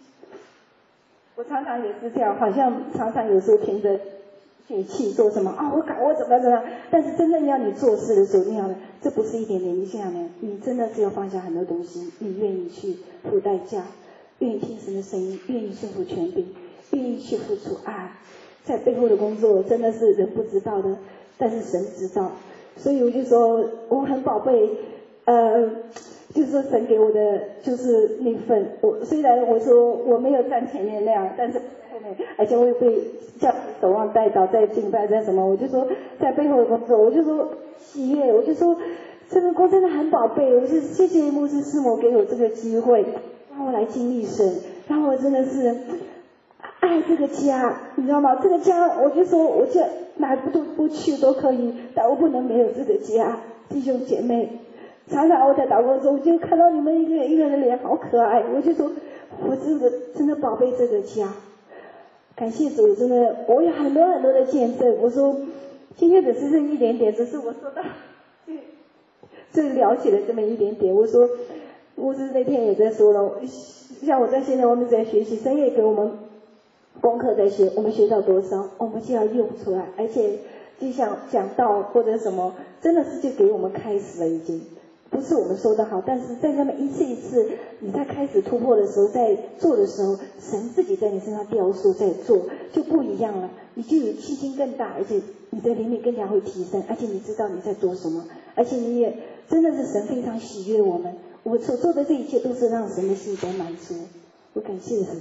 也是这样，好像常常有时候凭着血气做什么我怎么样，但是真正要你做事的时候，那样的这不是一点点一下呢，你真的是要放下很多东西，你愿意去付代价，愿意听神的声音，愿意顺服权柄，愿意去付出爱，在背后的工作真的是人不知道的，但是神知道，所以我就说我很宝贝，就是说神给我的就是那份，虽然我说我没有站前面那样，但是后面，而且我也被叫守望代祷，在敬拜在什么，我就说在背后的工作，我就说喜悦，我就说这个工真的很宝贝，我就谢谢牧师师母给我这个机会，让我来经历神，让我真的是爱这个家，你知道吗？这个家，我就说我就哪不去都可以，但我不能没有这个家，弟兄姐妹。常常我在祷告的时候，我就看到你们一个人的脸好可爱，我就说我真的宝贝这个家，感谢主，真的我有很多很多的见证。我说今天只是这一点点，只是我说到最了解的这么一点点。我说牧师那天也在说了，像我在现在我们在学习，神也给我们功课在学，我们学到多少，我们就要用出来，而且就像讲道或者什么，真的是就给我们开始了已经。不是我们说的好，但是在那么一次一次你在开始突破的时候，在做的时候，神自己在你身上雕塑在做，就不一样了，你就有信心更大，而且你的灵命更加会提升，而且你知道你在做什么，而且你也真的是神非常喜悦我们，我所做的这一切都是让神的心得满足，我感谢神。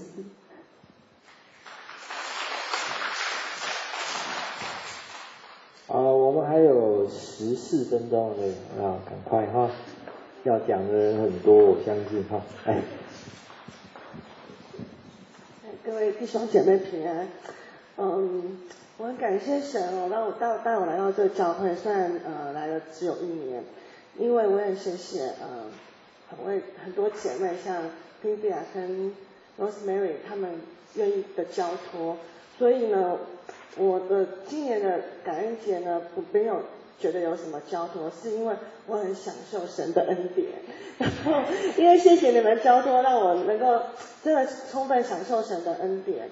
我们还有14分钟的赶快哈，要讲的人很多，我相信哈。 各位弟兄姐妹平安。 我很感谢神哦，让我带我来到这个教会，虽然来了只有1年，因为我也谢谢很多姐妹像 Vivian 跟 Rosemary 她们愿意的交托，所以呢，我的今年的感恩节呢，我没有觉得有什么交托，是因为我很享受神的恩典，然后因为谢谢你们交托，让我能够真的充分享受神的恩典。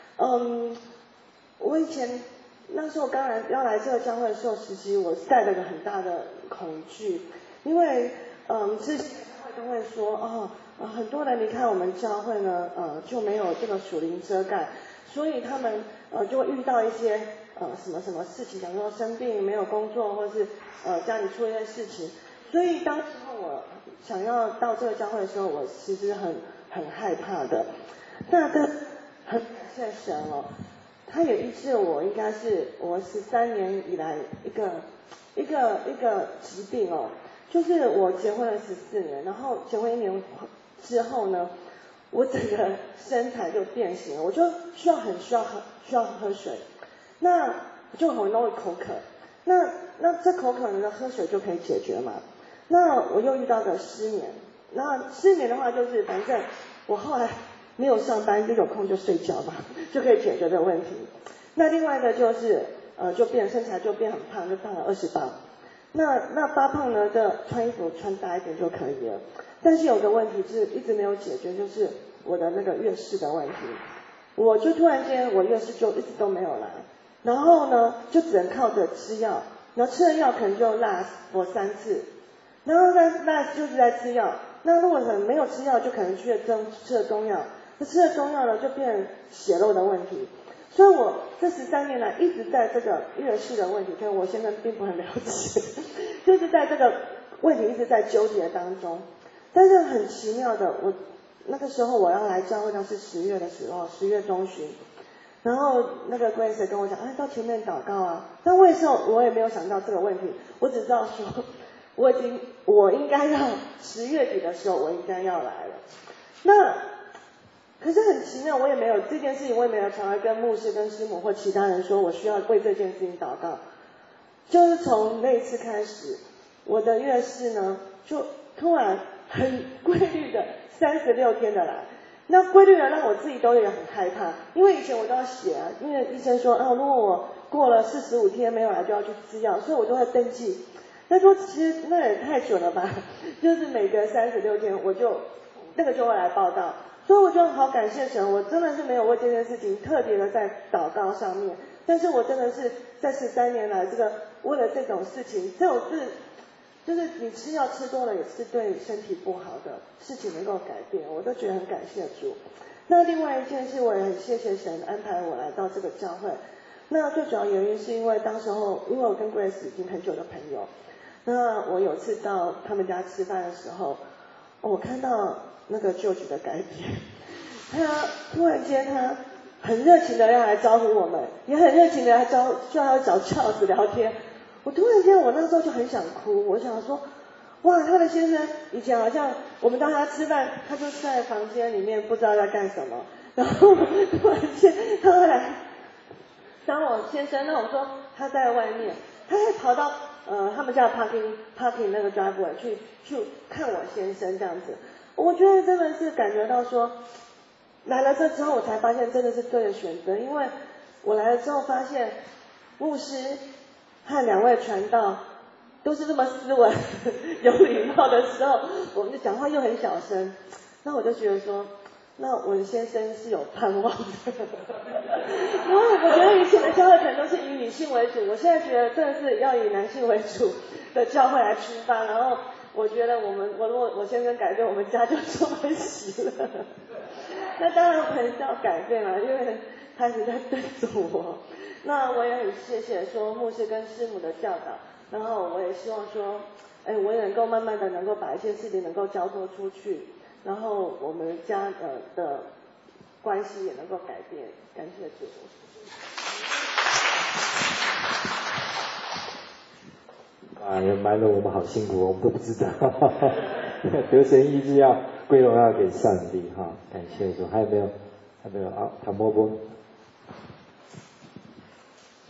我以前那时候要来这个教会的时候，其实我是带了个很大的恐惧，因为之前都会说很多人离开我们教会呢，就没有这个属灵遮盖，所以他们就会遇到一些什么事情，假如说生病没有工作，或是家里出一些事情，所以当时候我想要到这个教会的时候，我其实很害怕的。那很感谢神哦，他也医治我，应该是我13年以来一个疾病哦，就是我结婚了14年，然后结婚1年之后呢，我整个身材就变形了，我就需要喝水，那我就很容易口渴，那这口渴呢，喝水就可以解决嘛。那我又遇到个失眠，那失眠的话就是反正我后来没有上班，就有空就睡觉嘛，就可以解决这个问题。那另外一个就是就身材就变很胖，就胖了20磅。那发胖呢，就穿衣服穿大一点就可以了。但是有个问题是一直没有解决，就是我的那个月事的问题。我就突然间我月事就一直都没有来，然后呢就只能靠着吃药，然后吃了药可能就last我3次，然后last就是在吃药。那如果没有吃药，就可能吃了中药，那吃了中药呢就变血漏的问题。所以我这13年来一直在这个月事的问题，跟我现在并不很了解，就是在这个问题一直在纠结当中。但是很奇妙的，我那个时候我要来教会，那是10月的时候，10月中旬，然后那个 Grace 跟我讲，到前面祷告啊。但为什么我也没有想到这个问题，我只知道说我应该要10月底的时候我应该要来了。那可是很奇妙，我也没有这件事情，我也没有常常跟牧师、跟师母或其他人说我需要为这件事情祷告。就是从那一次开始，我的月事呢就突然很规律的36天的来。那规律的让我自己都也很害怕，因为以前我都要写啊，因为医生说如果我过了45天没有来就要去吃药，所以我都会登记。他说其实那也太准了吧，就是每隔36天我就那个就会来报道。所以我就好感谢神，我真的是没有为这件事情特别的在祷告上面，但是我真的是在13年来为了这种事情，这种事就是你吃药吃多了也是对身体不好的事情能够改变，我都觉得很感谢主。那另外一件事，我也很谢谢神安排我来到这个教会。那最主要原因是因为当时候，因为我跟 Grace 已经很久的朋友，那我有次到他们家吃饭的时候，我看到那个George的改变，他突然间他很热情的要来招呼我们，也很热情的来就要找 Charles 聊天。我突然间我那时候就很想哭，我想说哇，他的先生以前好像我们到他吃饭，他就在房间里面不知道在干什么，然后突然间他会来找我先生，那我说他在外面，他还跑到他们家的 parking 那个 driveway 去看我先生这样子。我觉得真的是感觉到说，来了这之后我才发现真的是对的选择，因为我来了之后发现牧师和2位传道都是这么斯文有礼貌的时候，我们就讲话又很小声，那我就觉得说，那我的先生是有盼望的。因为我觉得以前的教会可能都是以女性为主，我现在觉得真的是要以男性为主的教会来出发，然后我觉得我先生改变，我们家就充满喜乐。那当然我们要改变了，因为他一直在对着我。那我也很谢谢说牧师跟师母的教导，然后我也希望说，我也能够慢慢的能够把一些事情能够交托出去，然后我们家的关系也能够改变。感谢主。 也埋了我们好辛苦，我们都不知道。得神医治要归荣耀给上帝哈，感谢主。还有没有？唐伯伯。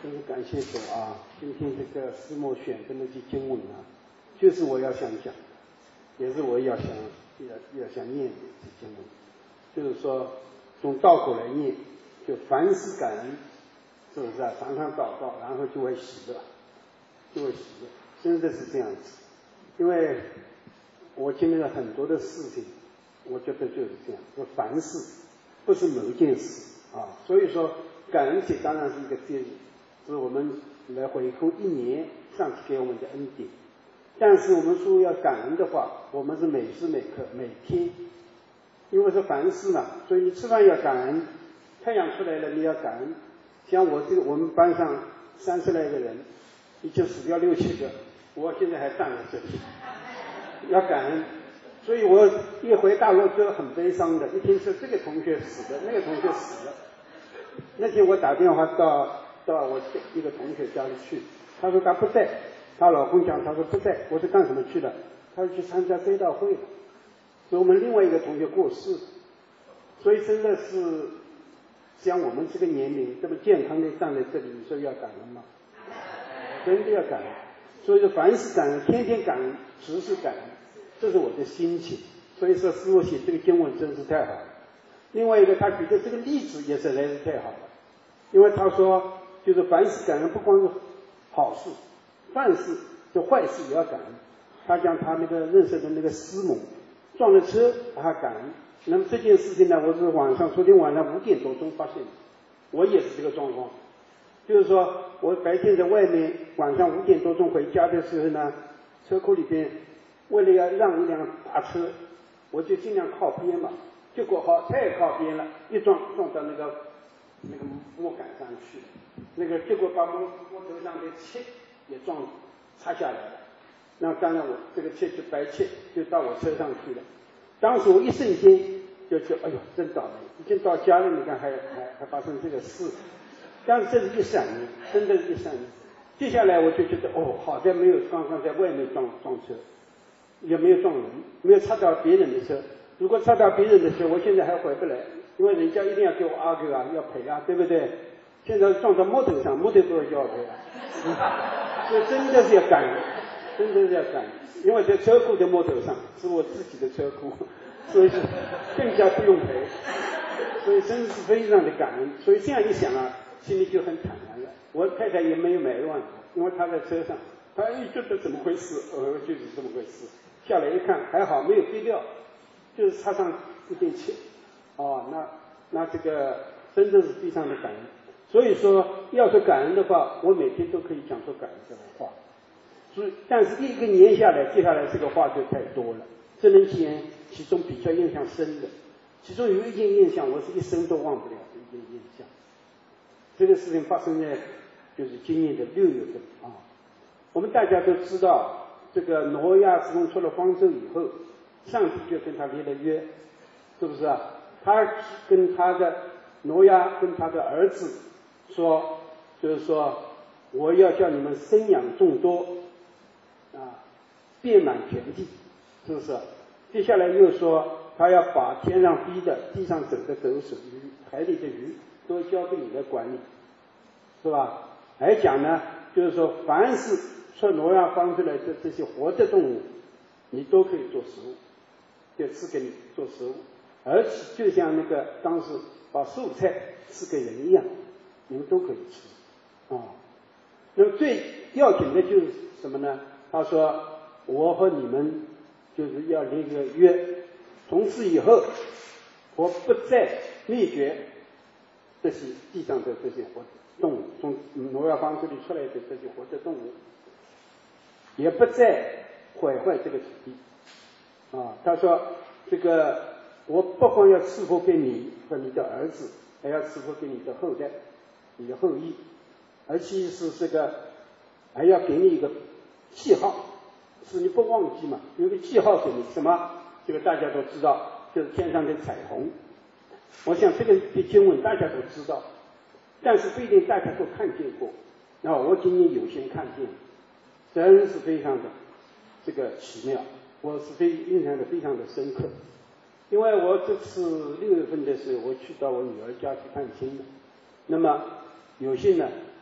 真是感谢主啊！今天这个师母选的那些经文啊，就是我要想讲，也是我要想念的这经文，就是说从倒过来念，就凡事感恩，是不是啊？常常祷告，然后就会喜乐，就会喜乐，真的是这样子。因为我经历了很多的事情，我觉得就是这样，说凡事不是某一件事啊，所以说感恩节当然是一个节日，是我们来回顾一年上帝给我们的恩典。但是我们说要感恩的话，我们是每时每刻每天，因为是凡事嘛，所以你吃饭要感恩，太阳出来了你要感恩。像我们班上30来个人，已经死掉6、7个，我现在还站在这里，要感恩。所以我一回大陆就很悲伤的，一听说这个同学死了，那个同学死了。那天我打电话到我一个同学家里去，他说他不在，她老公讲他说不在，我说干什么去了？他说去参加追悼会了。所以我们另外一个同学过世，所以真的是像我们这个年龄这么健康的站在这里，你说要感恩吗？真的要感恩。所以说凡事感恩，天天感恩，时时感恩，这是我的心情。所以说师父写这个经文真是太好了。另外一个他举的这个例子也实在是太好了，因为他说就是凡事感恩，不光是好事，凡事就坏事也要感恩。他讲他那个认识的那个师母撞了车，他感恩。那么这件事情呢，我是昨天晚上5点多钟发现的，我也是这个状况。就是说我白天在外面，晚上5点多钟回家的时候呢，车库里边为了要让一辆大车，我就尽量靠边嘛，结果太靠边了，一撞到那个木杆上去，那个结果把摩头上的漆也擦下来了。那当然我这个漆就白漆就到我车上去了。当时我一瞬间就觉得哎呦真倒霉，已经到家了，你看还发生这个事。但是这是一闪念，真的是一闪念。接下来我就觉得好在没有刚刚在外面撞车，也没有撞人，没有擦到别人的车。如果擦到别人的车，我现在还回不来，因为人家一定要给我argue啊，要赔啊，对不对？现在撞到木头上，木头都要赔啊。所以真的是要感恩，真的是要感恩，因为在车库的木头上是我自己的车库，所以是更加不用赔。所以真是非常的感恩。所以这样一想啊，心里就很坦然了。我太太也没有埋怨我，因为她在车上，她觉得怎么回事？就是这么回事。下来一看还好，没有飞掉，就是擦上一点漆。那这个真的是非常的感恩。所以说，要说感恩的话，我每天都可以讲出感恩这个话。但是一个年下来，接下来这个话就太多了。这能讲其中比较印象深的，其中有一件印象我是一生都忘不了的一件印象。这个事情发生在就是今年的6月份啊。我们大家都知道，这个挪亚自从出了方舟以后，上帝就跟他立了约，是不是啊？他跟挪亚跟他的儿子说，就是说我要叫你们生养众多啊，遍满全地，是不是？接下来又说他要把天上飞的、地上走的走手鱼、海里的鱼都交给你来管理，是吧？还讲呢，就是说凡是出挪亚方舟来的这些活的动物，你都可以做食物，就赐给你做食物，而且就像那个当时把素菜赐给人一样，你们都可以吃啊。那么最要紧的就是什么呢？他说我和你们就是要立个约，从此以后我不再灭绝这些地上的这些活动物，从挪亚方舟里出来的这些活的动物，也不再毁坏这个土地啊。他说这个我不光要赐福给你和你的儿子，还要赐福给你的后代、你的后裔，而且是这个还要给你一个记号，是你不忘记嘛，有个记号给你，什么？这个大家都知道，就是天上的彩虹。我想这个经文大家都知道，但是不一定大家都看见过。那我今天有幸看见，真是非常的这个奇妙，我是印象的非常的深刻。因为我这次6月份的时候，我去到我女儿家去探亲了。那么有幸呢，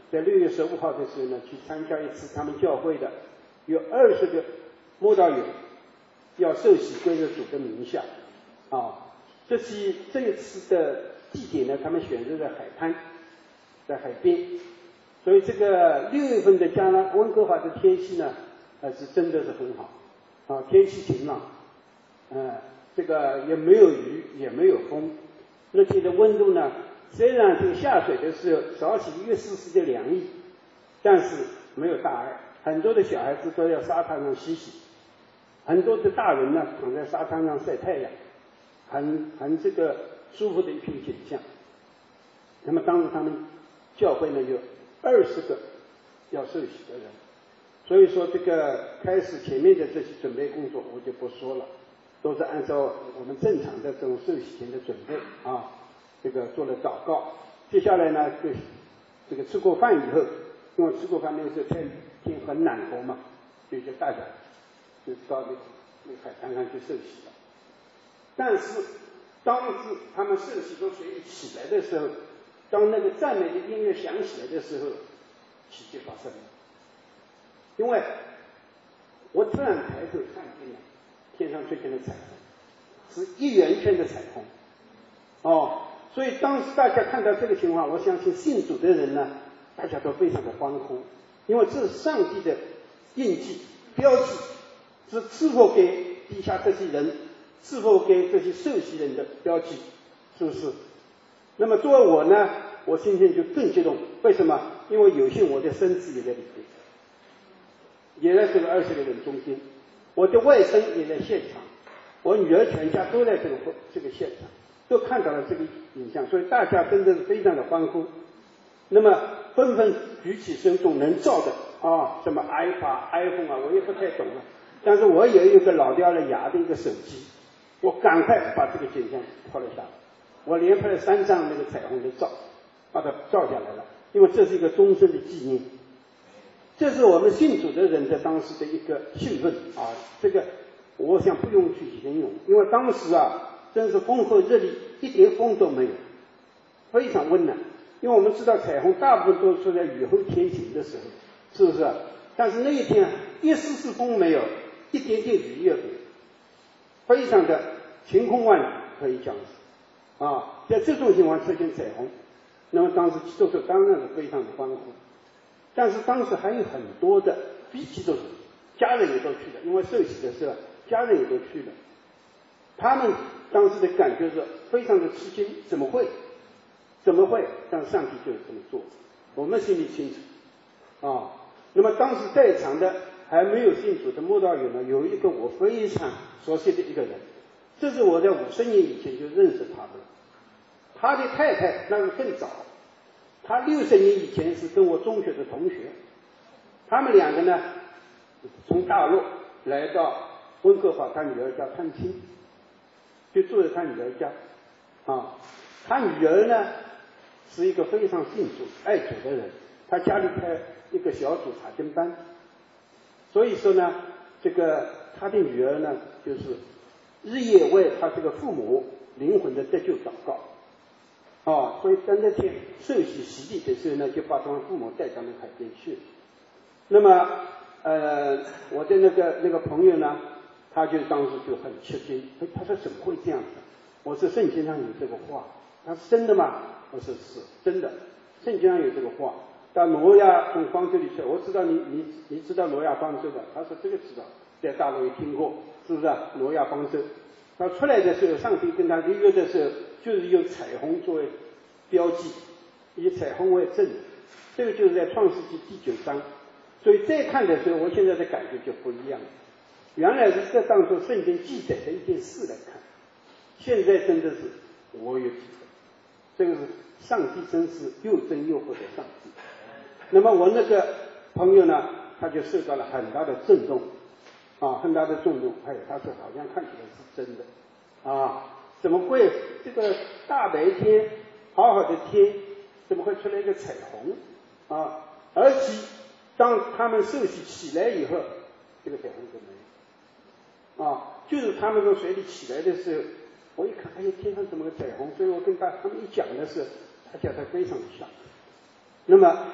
在6月15号的时候呢，去参加一次他们教会的有20个慕道友要受洗归入主的名下这一次的地点呢，他们选择在海滩，在海边，所以这个6月份的温哥华的天气呢是真的是很好天气晴朗这个也没有雨也没有风，那天的温度呢，虽然这个下水的时候少起一丝丝的凉意，但是没有大碍，很多的小孩子都在沙滩上嬉戏，很多的大人呢躺在沙滩上晒太阳，很这个舒服的一片景象。那么当时他们教会呢有20个要受洗的人，所以说这个开始前面的这些准备工作我就不说了，都是按照我们正常的这种受洗前的准备这个做了祷告。接下来呢这个吃过饭以后，因为吃过饭那个时候天很暖和嘛，就大家就到那个海滩上去受洗了。但是当时他们受洗从水里起来的时候，当那个赞美的音乐响起来的时候，奇迹发生了。因为我突然抬头看见了天上最近的彩虹，是1圆圈的彩虹所以当时大家看到这个情况，我相信信主的人呢，大家都非常的欢呼，因为这是上帝的印记标记，是赐福给地下这些人，赐福给这些受洗人的标记，是不是？那么作为我呢，我今天就更激动，为什么？因为有幸我的孙子也在里面，也在这个20个人中间，我的外甥也在现场，我女儿全家都在这个现场，都看到了这个影像，所以大家真的是非常的欢呼。那么纷纷举起手中能照的什么 iPhone 我也不太懂了，但是我有一个老掉了牙的一个手机，我赶快把这个景象拍了下来，我连拍了3张那个彩虹的照，把它照下来了，因为这是一个终身的纪念，这是我们信主的人在当时的一个兴奋这个我想不用去形容，因为当时真是风和日丽，一点风都没有，非常温暖。因为我们知道彩虹大部分都是在雨后天晴的时候，是不是？但是那一天一丝丝风没有，一点点雨也没有，非常的晴空万里，可以讲是在这种情况出现彩虹，那么当时基督徒当然是非常的欢呼。但是当时还有很多的非基督徒家人也都去了，因为受洗的时候家人也都去了，他们当时的感觉是非常的吃惊，怎么会？但上帝就是这么做，我们心里清楚那么当时在场的还没有信主的慕道友呢，有一个我非常熟悉的一个人，这是我在50年以前就认识他的，他的太太那是更早，他60年以前是跟我中学的同学，他们2个呢从大陆来到温哥华他女儿家探亲，就住在他女儿家他女儿呢是一个非常信主爱主的人，他家里开一个小组查经班，所以说呢这个他的女儿呢就是日夜为他这个父母灵魂的得救祷告所以在那天受洗洗礼的时候呢，就把他们父母带到那海边去。那么我的那个朋友呢，他就当时就很吃惊，他说怎么会这样子？我说圣经上有这个话。他说真的吗？我说是真的，圣经上有这个话。到挪亚从方舟里出来，我知道你知道挪亚方舟的，他说这个知道，在大陆也听过，是不是挪亚方舟？他出来的时候，上帝跟他立约的时候，就是用彩虹作为标记，以彩虹为证，这个就是在创世纪第9章。所以再看的时候，我现在的感觉就不一样了。原来是这当作圣经记载的一件事来看，现在真的是我有体会，这个是上帝真是又真又活的上帝。那么我那个朋友呢，他就受到了很大的震动很大的震动，他说好像看起来是真的怎么会这个大白天好好的天怎么会出来一个彩虹而且当他们受洗起来以后，这个彩虹就没有就是他们从水里起来的时候，我一看天上怎么个彩虹，所以我跟他们一讲的时候，他觉得非常像。那么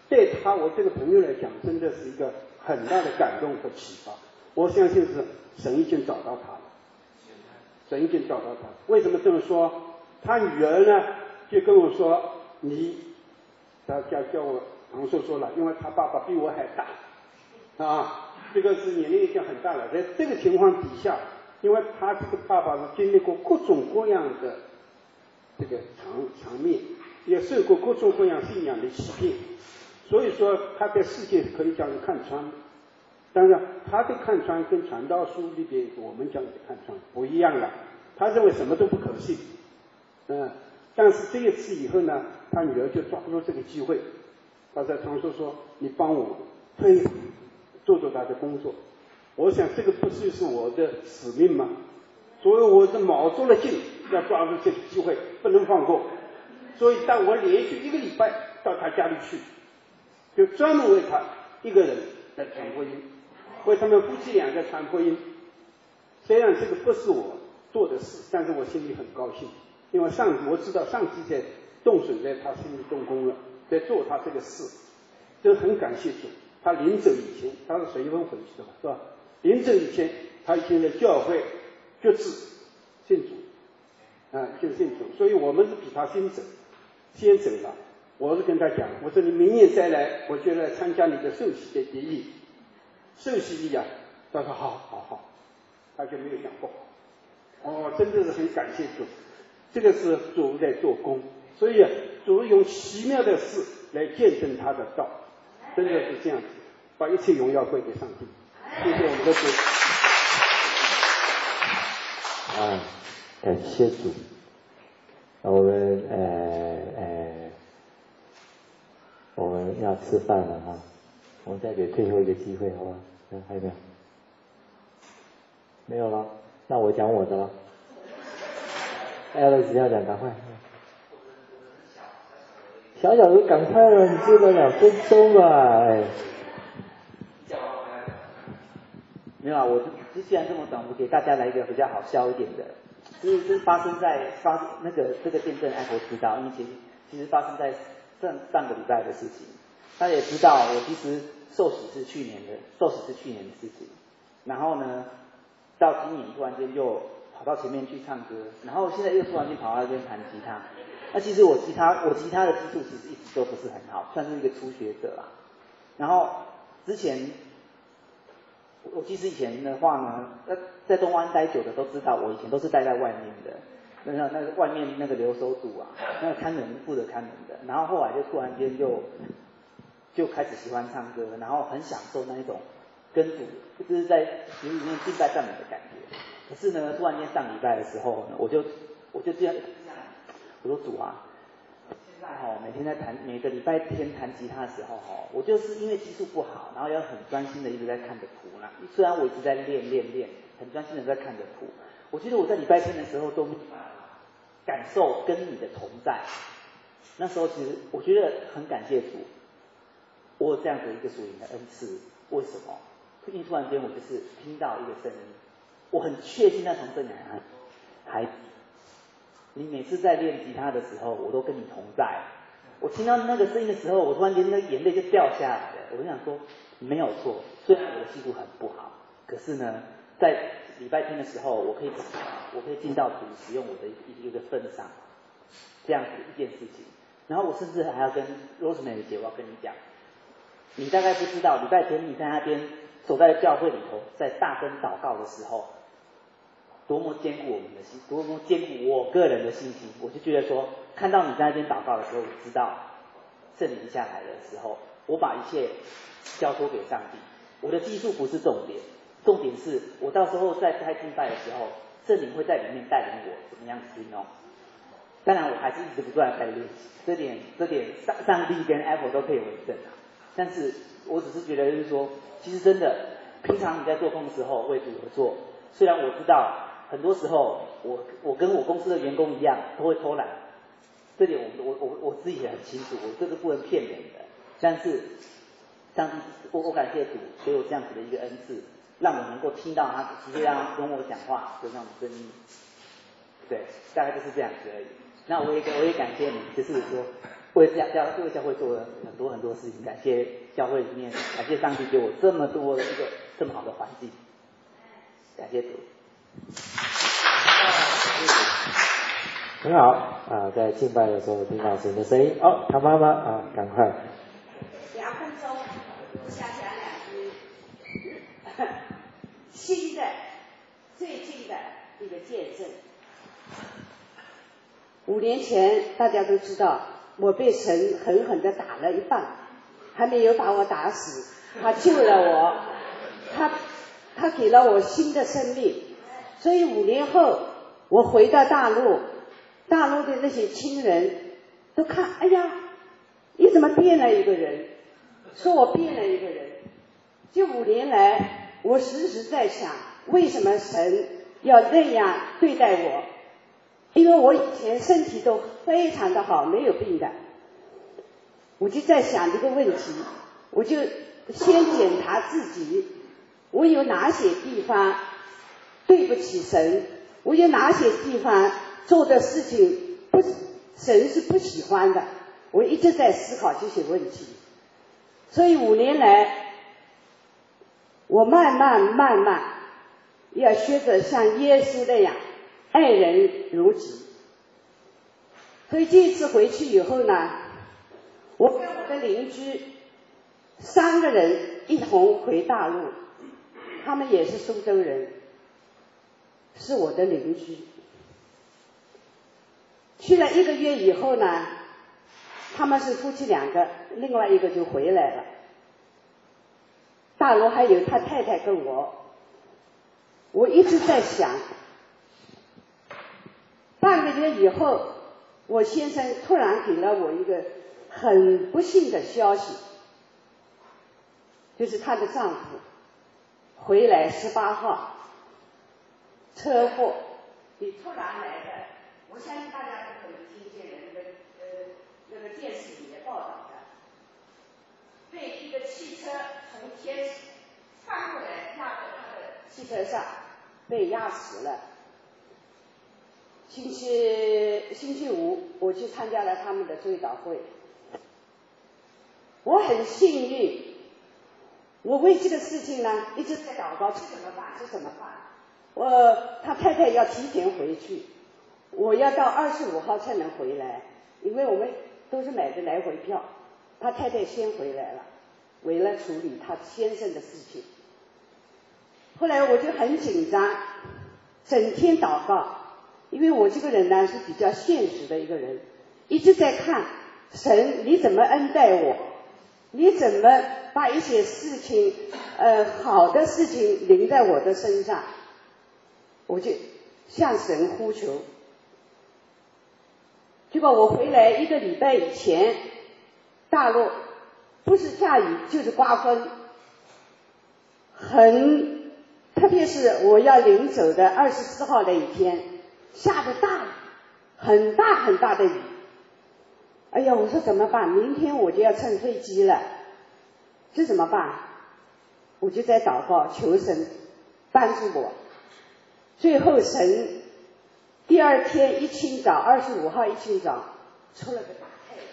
对我这个朋友来讲，真的是一个很大的感动和启发。我相信是神已经找到他了，神已经找到他。为什么这么说？他女儿呢就跟我说，他叫我堂叔说了，因为他爸爸比我还大啊，这个是年龄已经很大了。在这个情况底下，因为他这个爸爸是经历过各种各样的这个场面，也受过各种各样信仰的欺骗，所以说他对世界可以讲是看穿。当然他的看穿跟传道书里边我们讲的看穿不一样了，他认为什么都不可信。但是这一次以后呢，他女儿就抓住这个机会，他在堂叔说，你帮我推做他的工作。我想这个不就是我的使命吗？所以我是卯足了劲要抓住这个机会，不能放过。所以当我连续1个礼拜到他家里去，就专门为他一个人来传福音，为他们夫妻2个传福音。虽然这个不是我做的事，但是我心里很高兴，因为我知道上帝在动手在他心里动工了，在做他这个事，这很感谢主。他临走以前，他是随风回去的嘛，是吧？临走以前，他已经在教会决志信主，就信主。所以我们是比他先走了。我是跟他讲，我说你明年再来，我就来参加你的受洗的典礼。受洗礼啊，他说好，他就没有讲不好。真的是很感谢主，这个是主在做工，所以主用奇妙的事来见证他的道，真的是这样子，把一切荣耀归给上帝。谢谢我们的主。 感谢主。我们要吃饭了哈，我们再给最后一个机会，好吧？还有没有？没有了，那我讲我的了。Alex 要讲，赶快。小小的赶快了，你就了2分钟吧， 没有啊，我既然这么短，我给大家来一个比较好笑一点的，就是发生在这个见证爱国知道，因为其实发生在上个礼拜的事情。大家也知道，我其实受洗是去年的事情，然后呢，到今年突然间就跑到前面去唱歌，然后现在又突然间跑到那边弹吉他。那其实我吉他的基础其实一直都不是很好，算是一个初学者啦。然后之前我其实以前的话呢，在东湾待久的都知道，我以前都是待在外面的，那个外面那个留守组啊，那个负责看门的。然后后来就突然间就开始喜欢唱歌，然后很享受那一种跟主就是在主里面敬拜赞美的感觉。可是呢，突然间上礼拜的时候呢，我就这样，我说主啊，现在每个礼拜天弹吉他的时候我就是因为技术不好，然后要很专心的一直在看着谱啦。虽然我一直在练，很专心的在看着谱，我觉得我在礼拜天的时候都感受跟你的同在。那时候其实我觉得很感谢主，我有这样的一个属灵的恩赐。为什么？因为突然间我就是听到一个声音，我很确信那从这里来，孩子，你每次在练吉他的时候，我都跟你同在。我听到那个声音的时候，我突然间那个眼泪就掉下来了。我就想说，没有错，虽然我的技术很不好，可是呢，在礼拜天的时候，我可以进到主使用我的一个份上，这样子一件事情。然后我甚至还要跟 Rosemary 姐，我要跟你讲，你大概不知道，礼拜天你在那边走在教会里头，在大声祷告的时候，多么坚固我们的心，多么坚固我个人的信心。我就觉得说，看到你在那边祷告的时候，我知道圣灵下来的时候，我把一切交托给上帝。我的技术不是重点，重点是我到时候在开敬拜的时候，圣灵会在里面带领我怎么样子运用。当然，我还是一直不断在练习，这点上帝跟 Apple 都可以为证啊。但是我只是觉得就是说，其实真的，平常你在做工的时候为主而做，虽然我知道很多时候我跟我公司的员工一样都会偷懒，这点我自己也很清楚，我这个不能骗人的。但是上帝，我感谢主给我这样子的一个恩赐，让我能够听到他直接跟我讲话的那种声音。对，大概就是这样子而已。那我也感谢你，就是说为教会做了很多事情，感谢教会里面，感谢上帝给我这么多的一个这么好的环境，感谢主。 很好啊，在敬拜的时候听到神的声音哦，他妈妈啊，赶快。 2分钟，我想讲2句新的、最近的一个见证。5年前大家都知道，我被神狠狠地打了一棒，还没有把我打死，他救了我，他给了我新的生命。所以5年后我回到大陆的那些亲人都看，哎呀，你怎么变了一个人？说我变了一个人。这5年来，我时时在想，为什么神要那样对待我？因为我以前身体都非常的好，没有病的。我就在想这个问题，我就先检查自己，我有哪些地方对不起神，我有哪些地方做的事情神是不喜欢的，我一直在思考这些问题。所以5年来，我慢慢要学着像耶稣那样爱人如己。所以这次回去以后呢，我跟我的邻居3个人一同回大陆，他们也是苏州人，是我的邻居。去了1个月以后呢，他们是夫妻2个，另外一个就回来了。大陆还有他太太跟我一直在想，半个月以后，我先生突然给了我一个很不幸的消息，就是她的丈夫回来18号车祸，你突然来的，我相信大家都可能听见了，那个电视里面报道的，被一个汽车从天翻过来压在他的汽车上，被压死了。星期五我去参加了他们的追悼会，我很幸运，我为这个事情呢一直在祷告，这怎么办？他太太要提前回去，我要到25号才能回来，因为我们都是买的来回票，他太太先回来了，为了处理他先生的事情。后来我就很紧张，整天祷告，因为我这个人呢是比较现实的一个人，一直在看神你怎么恩待我，你怎么把一些事情好的事情临在我的身上，我就向神呼求。结果我回来1个礼拜以前，大陆不是下雨就是刮风，特别是我要临走的24号那一天，下着大雨，很大很大的雨。哎呀，我说怎么办？明天我就要乘飞机了，这怎么办？我就在祷告求神帮助我。最后神第2天一清早，25号一清早出了个大太阳。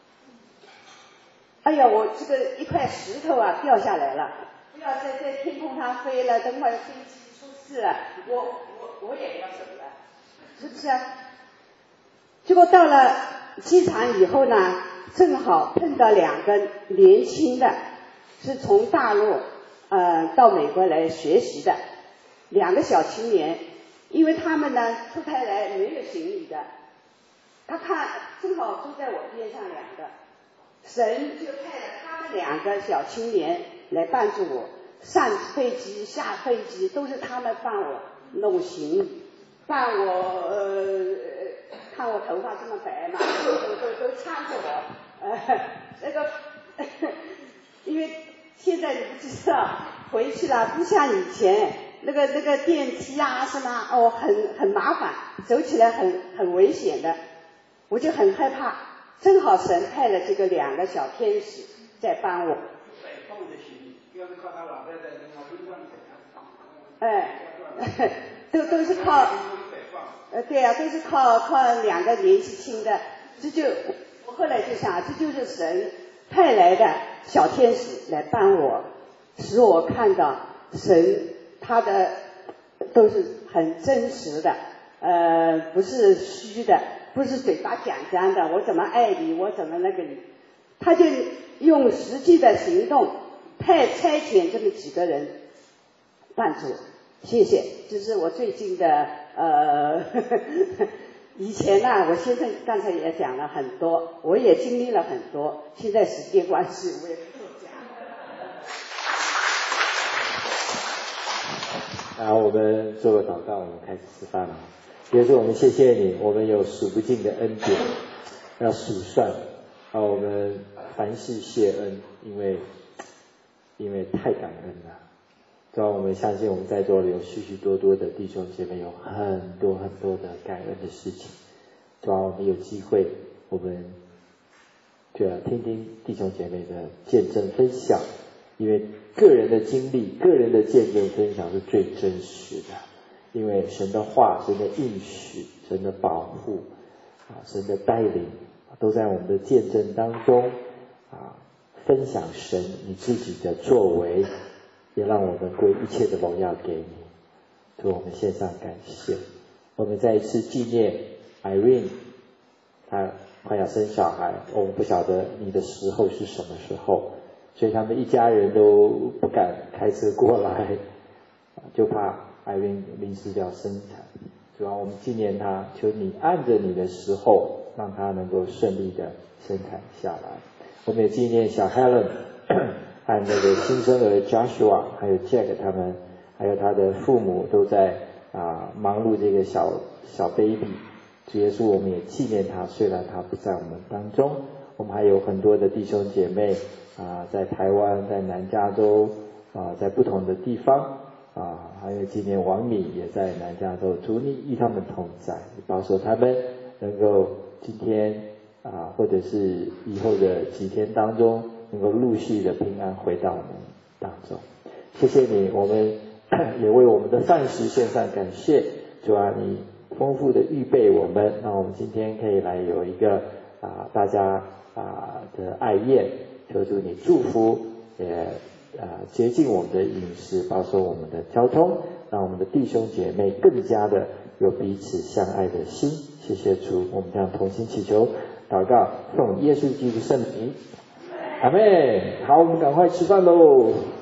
哎呀，我这个一块石头啊掉下来了，不要在天空上飞了，等会儿飞机出事了，我也要走了，是不是啊？结果到了机场以后呢，正好碰到2个年轻的，是从大陆到美国来学习的2个小青年，因为他们呢出差来没有行李的，他看正好坐在我边上2个，神就派了他们2个小青年来帮助我，上飞机下飞机都是他们帮我弄行李，帮我看我头发这么白嘛，都搀着我，因为现在你不知道，回去了不像以前那个电梯啊什么很麻烦，走起来很危险的，我就很害怕。正好神派了这个2个小天使在帮我。都是靠，对啊，都是靠2个年纪轻的，这就我后来就想，这就是神派来的小天使来帮我，使我看到神他的都是很真实的，不是虚的，不是嘴巴讲的，我怎么爱你，我怎么那个你，他就用实际的行动差遣这么几个人帮助我。谢谢，这是我最近的以前啊，我先生刚才也讲了很多，我也经历了很多，现在时间关系我也不多讲。然后我们做个祷告，我们开始吃饭了。耶稣，我们谢谢你，我们有数不尽的恩典，要数算。我们凡事谢恩，因为太感恩了。主要我们相信我们在座有许许多多的弟兄姐妹，有很多很多的感恩的事情。主要我们有机会，我们就要听听弟兄姐妹的见证分享，因为个人的经历、个人的见证分享是最真实的。因为神的话、神的应许、神的保护神的带领都在我们的见证当中分享神你自己的作为，也让我们归一切的荣耀给你。所以我们献上感谢。我们再一次纪念 Irene， 她快要生小孩，我们不晓得你的时候是什么时候，所以他们一家人都不敢开车过来，就怕Irene临时要生产。主要我们纪念她，求你按着你的时候，让她能够顺利的生产下来。我们也纪念小 Helen 和那个新生儿 Joshua 还有 Jack 他们，还有他的父母都在忙碌这个小 baby。主耶稣，我们也纪念他，虽然他不在我们当中。我们还有很多的弟兄姐妹在台湾，在南加州在不同的地方还有纪念王敏也在南加州，主你与他们同在，保守他们能够今天或者是以后的几天当中能够陆续的平安回到我们当中。谢谢你，我们也为我们的饭食献上感谢。主啊，你丰富的预备我们，让我们今天可以来有一个大家的爱宴。求主你祝福，也洁净我们的饮食，保守我们的交通，让我们的弟兄姐妹更加的有彼此相爱的心。谢谢主，我们这样同心祈求祷告，奉耶稣基督圣名，阿们。好，我们赶快吃饭喽。